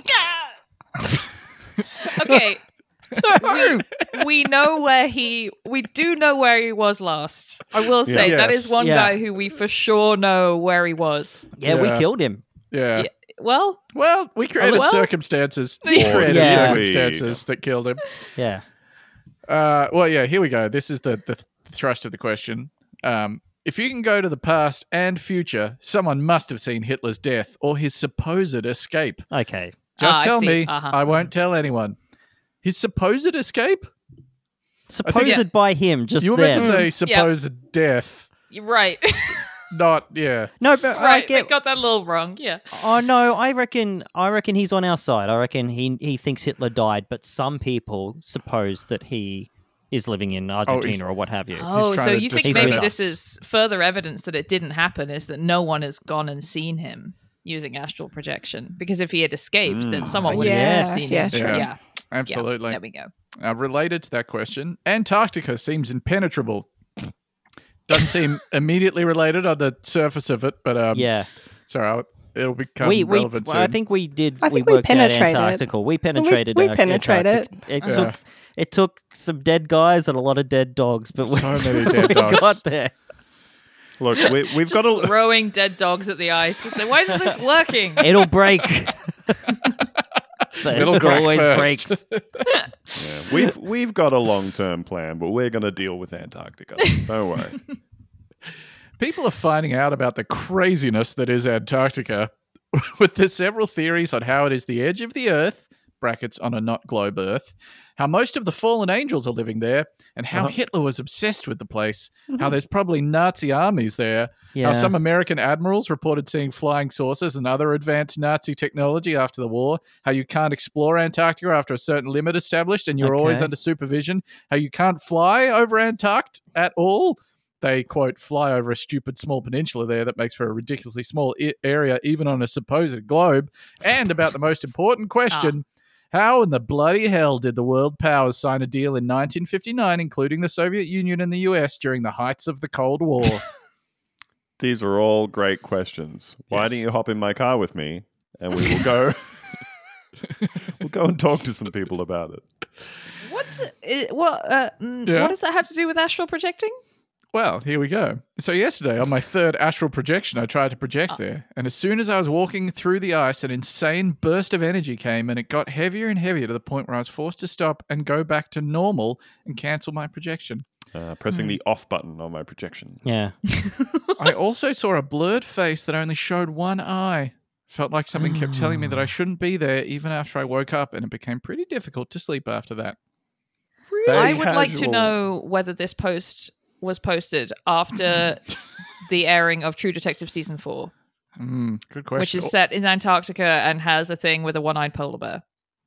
Okay. we, we know where he we do know where he was last. I will say Yeah. that Yes. is one Yeah. guy who we for sure know where he was. Yeah, we Yeah. killed him. Yeah. Yeah. Well, Well, we created well? circumstances. We Yeah. created Yeah. circumstances that killed him. Yeah. Uh, well, yeah, here we go. This is the, the thrust of the question. Um, if you can go to the past and future, someone must have seen Hitler's death or his supposed escape. Okay. Just Ah, I tell see. me. Uh-huh. I won't tell anyone. His supposed escape? Supposed Yeah. by him, just You were then. meant to say supposed death, you're right. not, yeah. No, but I right. I get. got that a little wrong. Yeah. Oh no, I reckon. I reckon he's on our side. I reckon he he thinks Hitler died, but some people suppose that he is living in Argentina or what have you. Oh, trying so to you think discredit maybe us. this is further evidence that it didn't happen is that no one has gone and seen him using astral projection? Because if he had escaped, then someone would Yeah, have seen yeah, him. true. Yeah. Yeah. Absolutely. There we go. Uh, related to that question, Antarctica seems impenetrable. Doesn't seem immediately related on the surface of it, but um, Yeah, sorry, I'll, it'll become we we. relevant well, I soon. think we did. I we think we worked out penetrated. Antarctica. We penetrated. we uh, penetrated. Antarctica. It Yeah. took. It took some dead guys and a lot of dead dogs, but we, So many dead we dogs. got there. Look, we, we've got a Throwing dead dogs at the ice to say, why isn't this working? It'll break. It'll it crack always first. breaks. yeah, we've we've got a long term plan, but we're going to deal with Antarctica. Don't worry. People are finding out about the craziness that is Antarctica with the several theories on how it is the edge of the Earth, brackets on a not globe Earth, how most of the fallen angels are living there, and how Uh-huh. Hitler was obsessed with the place, how there's probably Nazi armies there, Yeah. how some American admirals reported seeing flying saucers and other advanced Nazi technology after the war, how you can't explore Antarctica after a certain limit established and you're always Okay. under supervision, how you can't fly over Antarctica at all. They, quote, fly over a stupid small peninsula there that makes for a ridiculously small I- area, even on a supposed globe. And about the most important question, how in the bloody hell did the world powers sign a deal in nineteen fifty-nine, including the Soviet Union and the U S, during the heights of the Cold War? These are all great questions. Why Yes. don't you hop in my car with me and we will go we'll go and talk to some people about it. What? i- What? Uh, mm, Yeah. What does that have to do with astral projecting? Well, here we go. So yesterday, on my third astral projection, I tried to project there. And as soon as I was walking through the ice, an insane burst of energy came, and it got heavier and heavier to the point where I was forced to stop and go back to normal and cancel my projection. Uh, pressing the off button on my projection. Yeah. I also saw a blurred face that only showed one eye. Felt like something kept telling me that I shouldn't be there even after I woke up, and it became pretty difficult to sleep after that. Very I would like to casual. know whether this post was posted after the airing of True Detective season four, Mm, good question. which is set in Antarctica and has a thing with a one-eyed polar bear.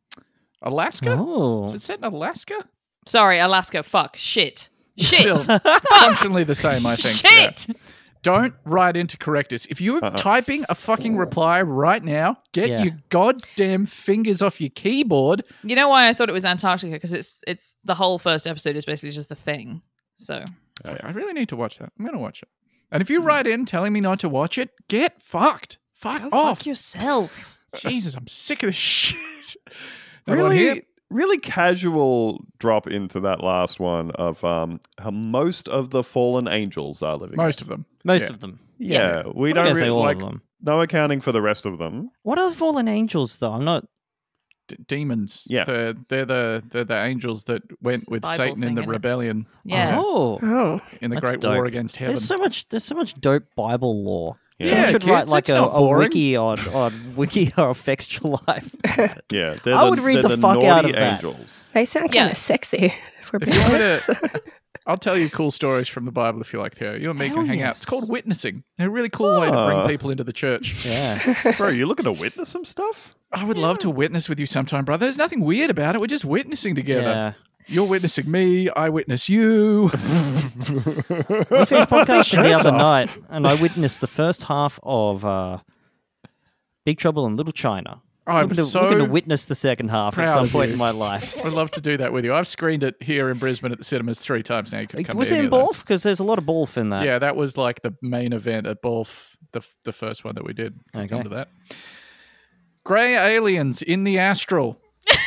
Alaska? Oh. Is it set in Alaska? Sorry, Alaska. Fuck. Shit. Shit. Still functionally the same, I think. yeah. Shit. Don't write in to correct us. If you're Uh-uh. typing a fucking reply right now, get Yeah. your goddamn fingers off your keyboard. You know why I thought it was Antarctica? Because it's it's the whole first episode is basically just the thing. So I really need to watch that. I'm going to watch it. And if you write in telling me not to watch it, get fucked. Fuck go off. fuck yourself. Jesus, I'm sick of this shit. Another one here? Really, really casual drop into that last one of um, how most of the fallen angels are living. Most of them. Most Yeah. of them. Yeah, we I'm not don't gonna say really all like of them. no accounting for the rest of them. What are the fallen angels, though? I'm not. D- demons. Yeah. They're, they're, the, they're the angels that went with Bible Satan in thing, the innit? rebellion Yeah. Oh. Oh, in the That's Great dope. War against heaven. There's so much. There's so much dope Bible lore. Yeah. Someone Yeah, should write kids, like it's a, not a boring. wiki on on wiki or affects your life. Yeah, they're I the, would read they're the the fuck out naughty of that. angels. they sound Yeah. kind of sexy. If we're If being you want me honest. to, I'll tell you cool stories from the Bible if you like, Theo. You and me Hell can hang out. yes. It's called witnessing. A really cool way to bring Ah. people into the church. Yeah. Bro, you looking to witness some stuff? I would love to witness with you sometime, brother. There's nothing weird about it. We're just witnessing together. Yeah. You're witnessing me. I witness you. I finished podcasting the other night, and I witnessed the first half of uh, Big Trouble in Little China. I'm looking to, so looking to witness the second half proud at some of point you. in my life. I'd love to do that with you. I've screened it here in Brisbane at the cinemas three times now. You could come Was to it any in of those. Balf? Because there's a lot of Balf in that. Yeah, that was like the main event at Balf, the the first one that we did. We'll Okay. Come to that. Grey aliens in the astral.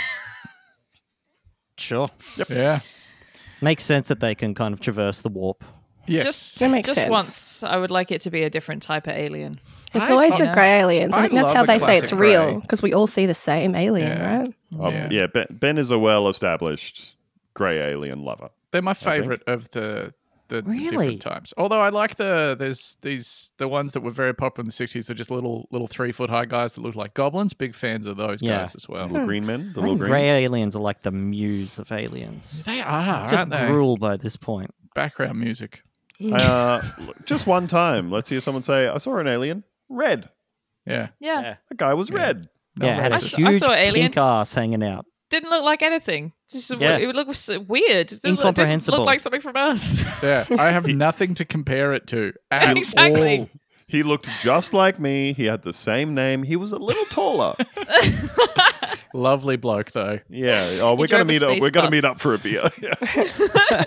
Sure. Yeah. Makes sense that they can kind of traverse the warp. Yes. Just, That makes just sense. once, I would like it to be a different type of alien. It's I- always you the know, grey aliens. I I think that's love how a they say it's classic real grey. because we all see the same alien, Yeah. right? Um, Yeah. yeah, ben, ben is a well-established grey alien lover. They're my favorite of the the Really? different types. Although I like the there's these the ones that were very popular in the sixties. They're just little little three foot high guys that look like goblins. Big fans of those Yeah. guys as well. Little green men, the I little think green. grey aliens are like the muse of aliens. They are, Just aren't they? drool by this point. Background music. Uh, look, just one time, let's hear someone say, "I saw an alien, red." Yeah. Yeah. Yeah. That guy was red. No yeah, it had a racist. I huge saw Alien. pink ass hanging out. Didn't look like anything. Just Yeah. it looked so weird. It didn't look- Incomprehensible. Didn't look like something from Earth. Yeah. I have nothing to compare it to. At Exactly. all. He looked just like me. He had the same name. He was a little taller. Lovely bloke though. Yeah. Oh, we're gonna drove a meet up. space We're gonna bus. meet up for a beer. Yeah.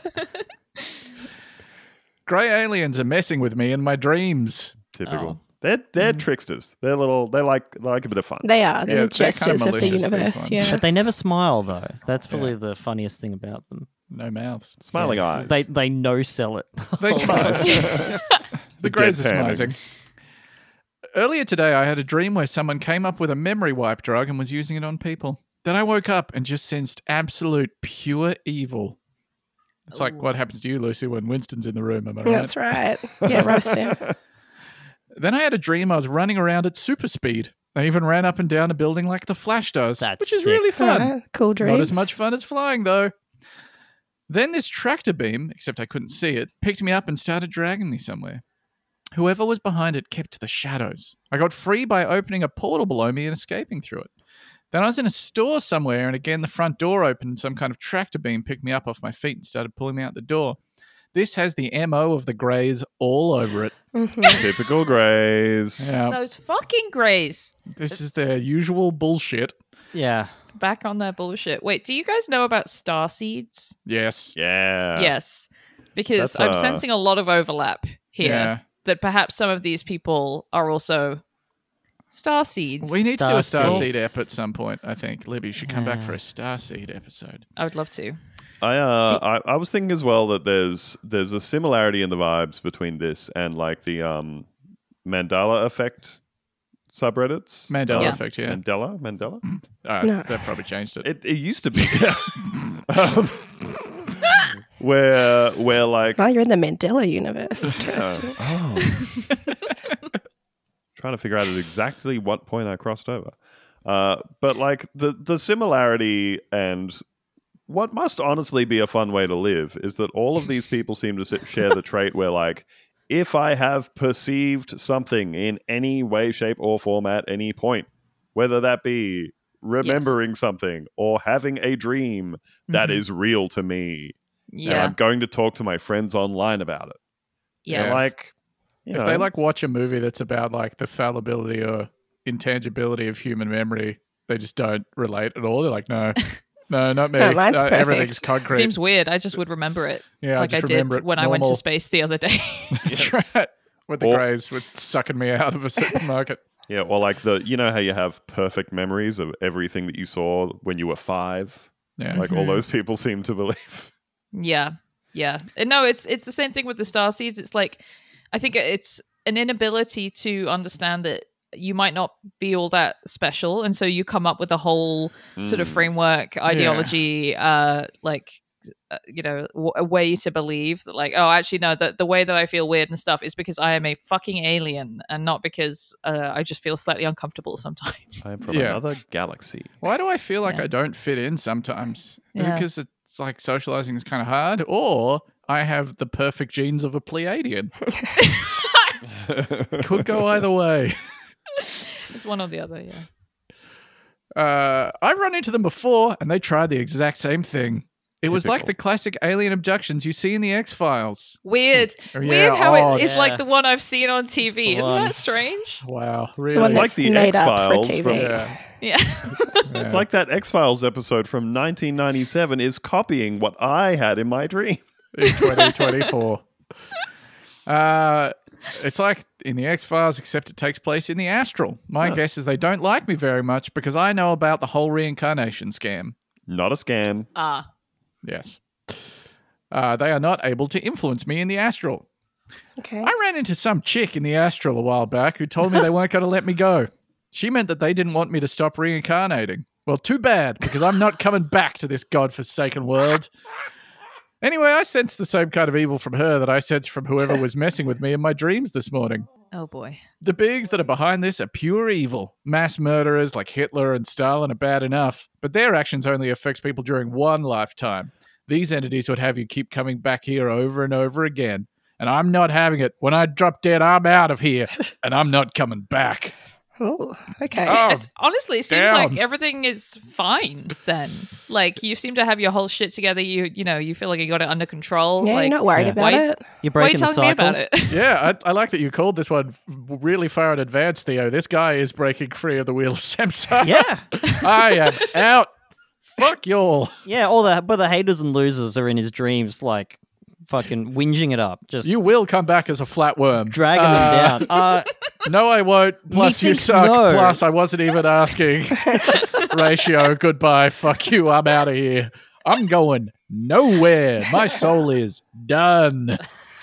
Grey aliens are messing with me in my dreams. Typical. Oh. They're they're tricksters. They're little. They like they like a bit of fun. They are. They're Yeah, the they're kind of gestures of the malicious, these universe. ones. Yeah. But they never smile though. That's probably the funniest thing about them. No mouths. Smiling eyes. They they no sell it. They smile. The Greys are deadpanning. smizing. Earlier today, I had a dream where someone came up with a memory wipe drug and was using it on people. Then I woke up and just sensed absolute pure evil. It's like what happens to you, Lucy, when Winston's in the room, am I right? That's right. Yeah, roast him. Then I had a dream I was running around at super speed. I even ran up and down a building like the Flash does, That's which is sick. really fun. Uh, cool dreams. Not as much fun as flying, though. Then this tractor beam, except I couldn't see it, picked me up and started dragging me somewhere. Whoever was behind it kept to the shadows. I got free by opening a portal below me and escaping through it. Then I was in a store somewhere, and again the front door opened and some kind of tractor beam picked me up off my feet and started pulling me out the door. This has the M O of the Greys all over it. Typical Greys. Yeah, Those fucking Greys. this is their usual bullshit. Yeah. Back on their bullshit. Wait, do you guys know about star seeds? Yes. Yeah. Yes. Because That's, I'm uh, sensing a lot of overlap here. Yeah. That perhaps some of these people are also star seeds. We need to do a Star Starseed seeds. ep at some point, I think. Libby, you should come back Yeah. for a Starseed episode. I would love to. I uh I, I was thinking as well that there's there's a similarity in the vibes between this and like the um Mandela effect subreddits. Mandela Yeah. effect, yeah. Mandela? Mandela? Uh, No. That probably changed it. It it used to be um, where where like Well, you're in the Mandela universe. Interesting. oh. Trying to figure out at exactly what point I crossed over. Uh, but like the the similarity and what must honestly be a fun way to live is that all of these people seem to s- share the trait where like if I have perceived something in any way, shape, or form at any point, whether that be remembering something or having a dream that Mhm. is real to me, and Yeah. I'm going to talk to my friends online about it. Yes. Yeah. Like, you If know, they like watch a movie that's about like the fallibility or intangibility of human memory, they just don't relate at all. They're like, no, no, not me. No, mine's Uh, perfect. everything's concrete. Seems weird. I just would remember it. yeah, like I I, just did remember it when I went to normal. space the other day. That's right. With the Or- Greys were sucking me out of a supermarket. yeah, or like the, you know how you have perfect memories of everything that you saw when you were five? Yeah. Like all those people seem to believe. Yeah, yeah. And no, it's it's the same thing with the star seeds. It's like I think it's an inability to understand that you might not be all that special, and so you come up with a whole sort of Mm. framework, ideology, uh, like uh, you know, w- a way to believe that, like, oh, actually, no, the the way that I feel weird and stuff is because I am a fucking alien, and not because uh, I just feel slightly uncomfortable sometimes. I'm from Yeah. another galaxy. Why do I feel like Yeah. I don't fit in sometimes? Is it Yeah. because it's like socializing is kind of hard, or I have the perfect genes of a Pleiadian? Could go either way. It's one or the other. Yeah. Uh, I've run into them before, and they tried the exact same thing. It was like Typical. the classic alien abductions you see in the X-Files. Weird. Oh, yeah. Weird how Oh, it is yeah. like the one I've seen on T V. The Isn't one. that strange? Wow, The really? one It's like that's the made up for X-Files T V. from- yeah. Yeah. It's like that X-Files episode from nineteen ninety-seven is copying what I had in my dream. In twenty twenty-four. Uh, it's like in the X-Files, except it takes place in the astral. My Huh. guess is they don't like me very much because I know about the whole reincarnation scam. Not a scam. Ah. Yes. Uh, they are not able to influence me in the astral. Okay. I ran into some chick in the astral a while back who told me they weren't going to let me go. She meant that they didn't want me to stop reincarnating. Well, too bad, because I'm not coming back to this godforsaken world. Anyway, I sensed the same kind of evil from her that I sensed from whoever was messing with me in my dreams this morning. Oh boy. The bigs that are behind this are pure evil. Mass murderers like Hitler and Stalin are bad enough, but their actions only affect people during one lifetime. These entities would have you keep coming back here over and over again. And I'm not having it. When I drop dead, I'm out of here. And I'm not coming back. Oh, okay. Oh, It's, honestly, it seems down. like everything is fine then. Like, you seem to have your whole shit together. You you know, you feel like you got it under control. yeah, like, you're not worried yeah. about Why- it. You're why are you breaking the telling me cycle. about it? Yeah, I, I like that you called this one really far in advance, Theo. This guy is breaking free of the wheel of samsara. Yeah, I am out. Fuck y'all. yeah. All the but the haters and losers are in his dreams, like fucking whinging it up, just You will come back as a flatworm. dragging Uh, them down. Uh, No, I won't. Plus, you Methinks suck. no. Plus, I wasn't even asking. Ratio, goodbye. Fuck you. I'm out of here. I'm going nowhere. My soul is done.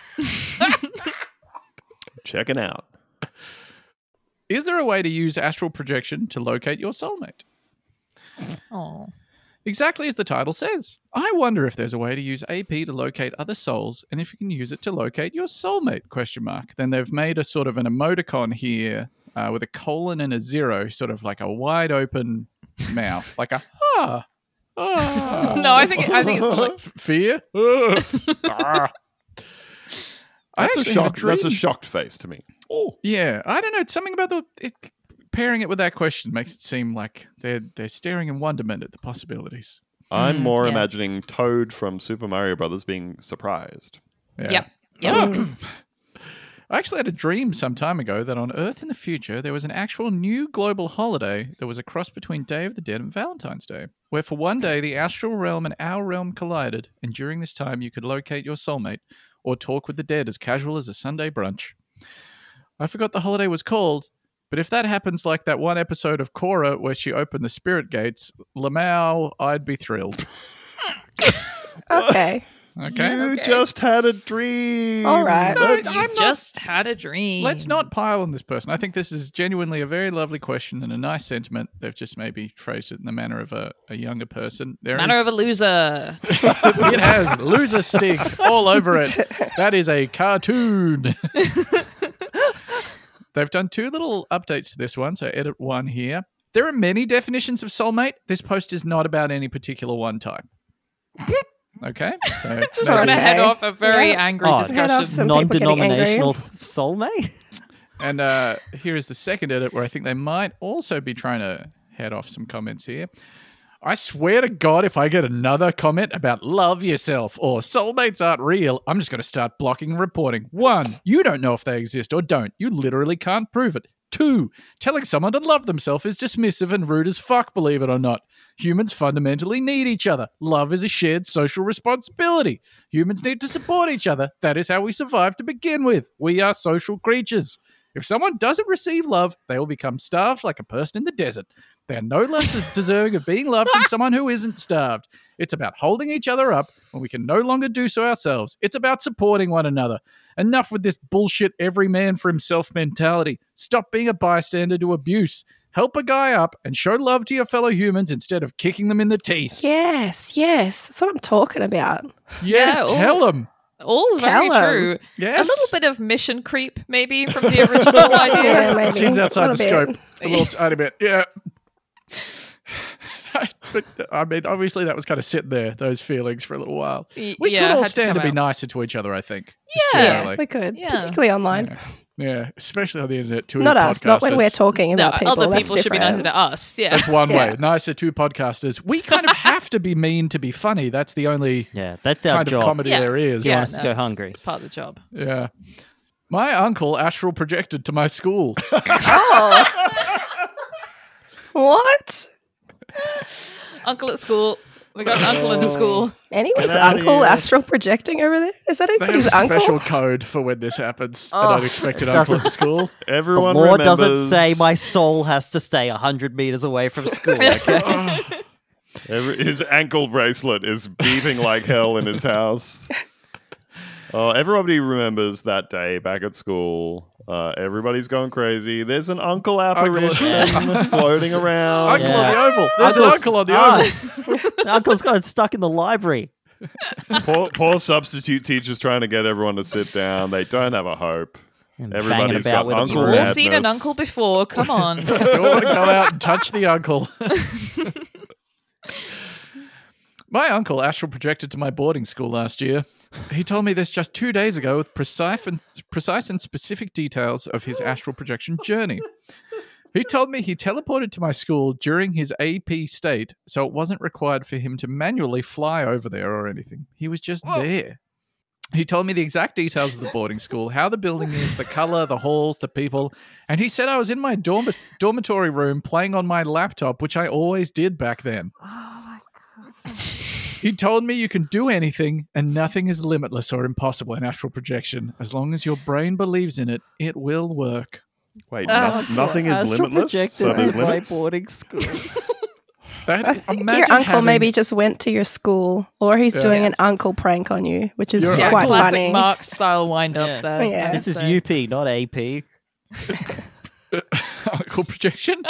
Checking out. Is there a way to use astral projection to locate your soulmate? Oh. Exactly as the title says. I wonder if there's a way to use A P to locate other souls, and if you can use it to locate your soulmate, question mark. Then they've made a sort of an emoticon here uh, with a colon and a zero, sort of like a wide open mouth, like a, ah, ah. No, I think I think it's more like F- fear? Ugh. Ah. I That's a actually had shock. That's a dream- shocked face to me. Oh, Yeah, I don't know. It's something about the it, pairing it with that question makes it seem like they're they're staring in wonderment at the possibilities. I'm Mm, more yeah. imagining Toad from Super Mario Brothers being surprised. Yeah. Yep. Yep. Mm. I actually had a dream some time ago that on Earth in the future there was an actual new global holiday that was a cross between Day of the Dead and Valentine's Day, where for one day the astral realm and our realm collided, and during this time you could locate your soulmate or talk with the dead as casual as a Sunday brunch. I forgot the holiday was called, but if that happens like that one episode of Korra where she opened the spirit gates, Lamau, I'd be thrilled. Okay. Okay? You Okay. just had a dream. All right. No, That's- I'm You not- just had a dream. Let's not pile on this person. I think this is genuinely a very lovely question and a nice sentiment. They've just maybe phrased it in the manner of a, a younger person. There Manner is- of a loser. it has loser stick all over it. That is a cartoon. They've done two little updates to this one, so edit one here. There are many definitions of soulmate. This post is not about any particular one type. Okay, so Just maybe- going to head Okay. off a very Yeah. angry Oh, discussion. Head off some- people getting non-denominational angry. soulmate. And uh, here is the second edit where I think they might also be trying to head off some comments here. I swear to God, if I get another comment about love yourself or soulmates aren't real, I'm just going to start blocking and reporting. One, you don't know if they exist or don't. You literally can't prove it. Two, telling someone to love themselves is dismissive and rude as fuck, believe it or not. Humans fundamentally need each other. Love is a shared social responsibility. Humans need to support each other. That is how we survive to begin with. We are social creatures. If someone doesn't receive love, they will become starved like a person in the desert. They are no less deserving of being loved than someone who isn't starved. It's about holding each other up when we can no longer do so ourselves. It's about supporting one another. Enough with this bullshit every man for himself mentality. Stop being a bystander to abuse. Help a guy up and show love to your fellow humans instead of kicking them in the teeth. Yes, yes. That's what I'm talking about. Yeah, Yeah, tell them. All very Tell 'em. true. Yes. A little bit of mission creep, maybe, from the original idea. Yeah, maybe. Seems outside the Little bit. scope. A little tiny bit. Yeah. But I mean, obviously, that was kind of sitting there, those feelings for a little while. Y- We yeah, could all had stand to, come be out. nicer to each other, I think. Just Yeah. Yeah, generally. we could, Yeah. particularly online. Yeah. Yeah, especially on the internet. To Not us, not when podcasters. we're talking No, about people. other That's people should be nicer different. to us. Yeah. That's one Yeah. way. Nicer to podcasters. We kind of have to be mean to be funny. That's the only Yeah, that's our kind job. of comedy Yeah. there is. Yeah. Yeah. wants to go it's- hungry. It's part of the job. My uncle astral projected to my school. Oh. What? Uncle at school. We got an uncle in the school. Anyone's Get outta uncle here. astral projecting over there? Is that They have anybody's a uncle? special code for when this happens. Oh, an unexpected uncle at the school. The Everyone law doesn't remembers- say my soul has to stay one hundred meters away from school, okay? Every, his ankle bracelet is beeping like hell in his house. Oh, everybody remembers that day back at school. Uh, everybody's going crazy. There's an uncle apparition floating around. Uncle Yeah. on the oval. There's Uncle's- an uncle on the ah, oval. the uncle's got stuck in the library. Poor, poor substitute teachers trying to get everyone to sit down. They don't have a hope. And Everybody's banging about got with a uncle You've all madness. seen an uncle before. Come on. You want to go out and touch the uncle. My uncle astral projected to my boarding school last year. He told me this just two days ago with precise and, precise and specific details of his astral projection journey. He told me he teleported to my school during his A P state, so it wasn't required for him to manually fly over there or anything. He was just there. He told me the exact details of the boarding school, how the building is, the color, the halls, the people, and he said I was in my dorm- dormitory room playing on my laptop, which I always did back then. He told me you can do anything and nothing is limitless or impossible in astral projection. As long as your brain believes in it, it will work. Wait, Oh, noth- nothing is Astral limitless? projected So there's to my limits? boarding school. That, I think imagine your uncle having- maybe just went to your school, or he's Yeah. doing an uncle prank on you, which is Your Yeah, quite classic funny. Mark style wind up Yeah. there. Yeah. This is So- U P, not A P. uncle projection.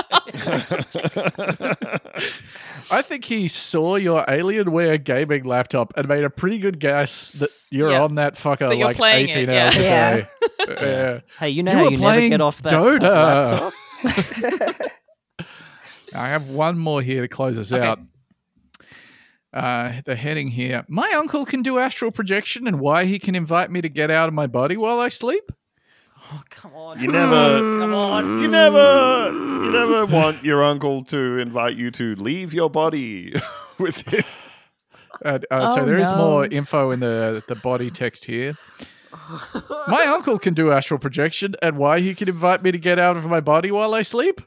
I think he saw your Alienware gaming laptop and made a pretty good guess that you're Yeah. on that fucker That you're like playing eighteen it, hours yeah. a day. Yeah. Hey, you know You how were you never playing get off that, Dota. that laptop? I have one more here to close us Okay. out. Uh, the heading here. My uncle can do astral projection and why he can invite me to get out of my body while I sleep. Oh, come on. You never, Come on. you never, you never want your uncle to invite you to leave your body with him. Uh, uh, so Oh, there is no. more info in the, the body text here. My uncle can do astral projection and why he can invite me to get out of my body while I sleep.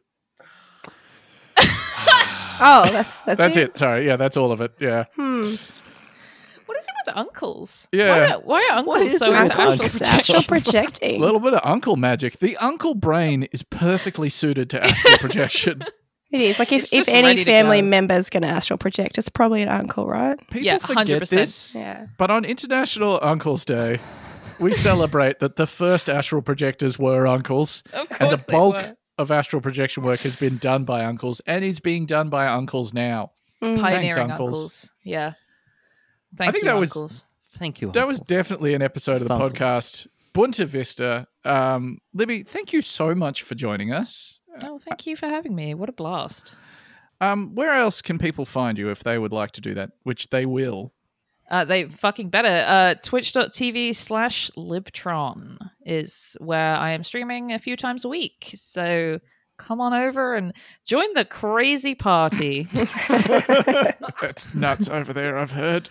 Oh, that's that's, That's it. Sorry. Yeah, that's all of it. Yeah. Hmm. What is it with uncles? Yeah. Why are, why are What uncles is so it with into Uncle's uncles? astral astral projection? projecting. A little bit of uncle magic. The uncle brain is perfectly suited to astral projection. It is like if, It's if just any ready to family go. member's going to astral project, it's probably an uncle, right? People Yeah, forget one hundred percent. this, Yeah. but on International Uncles Day, we celebrate that the first astral projectors were uncles, Of course and the they bulk were. of astral projection work has been done by uncles and is being done by uncles now. Mm. Pioneering uncles. uncles. Yeah. Thank think you, that was- uncles. Thank you. That was uncles. definitely an episode of the Funkles. podcast. Bunta Vista. Um, Libby, thank you so much for joining us. Oh, thank you for having me. What a blast. Um, where else can people find you if they would like to do that, which they will? Uh, they fucking better. Uh, Twitch.tv slash Libtron is where I am streaming a few times a week. So come on over and join the crazy party. That's nuts over there, I've heard.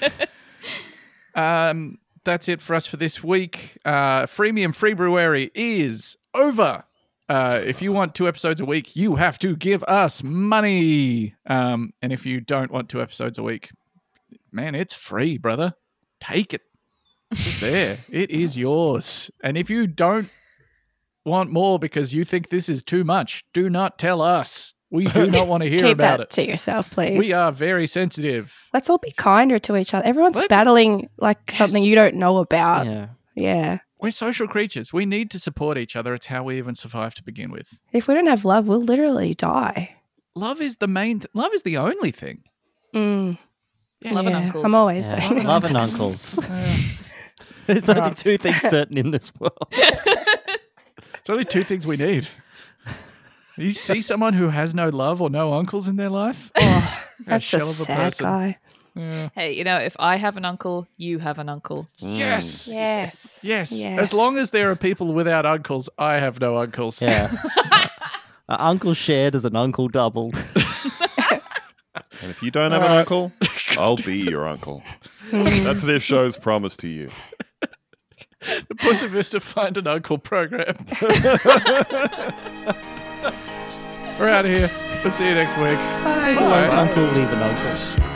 um, that's it for us for this week. Uh, Freemium Free Brewery is over. Uh, if you want two episodes a week, you have to give us money. Um, and if you don't want two episodes a week, man, it's free, brother. Take it. It's there. It is yours. And if you don't want more because you think this is too much, do not tell us. We do not want to hear Keep about that it. to yourself, please. We are very sensitive. Let's all be kinder to each other. Everyone's Let's- battling like something you don't know about. Yeah. Yeah. We're social creatures. We need to support each other. It's how we even survive to begin with. If we don't have love, we'll literally die. Love is the main. Th- love is the only thing. Mm. Love and Yeah, uncles. I'm always Yeah. saying Love that. and uncles. There's only two things certain in this world. It's only two things we need. You see someone who has no love or no uncles in their life? Oh, That's a shell of a sad person. guy. Hey, you know, if I have an uncle, you have an uncle. Yes. Yes. Yes. Yes. As long as there are people without uncles, I have no uncles. Yeah. uh, uncle shared is an uncle doubled. And if you don't have an uncle, I'll be your uncle. That's this show's promise to you. The Punta Vista Find an Uncle program. We're out of here. We'll see you next week. Bye. Bye. Uncle leave an uncle.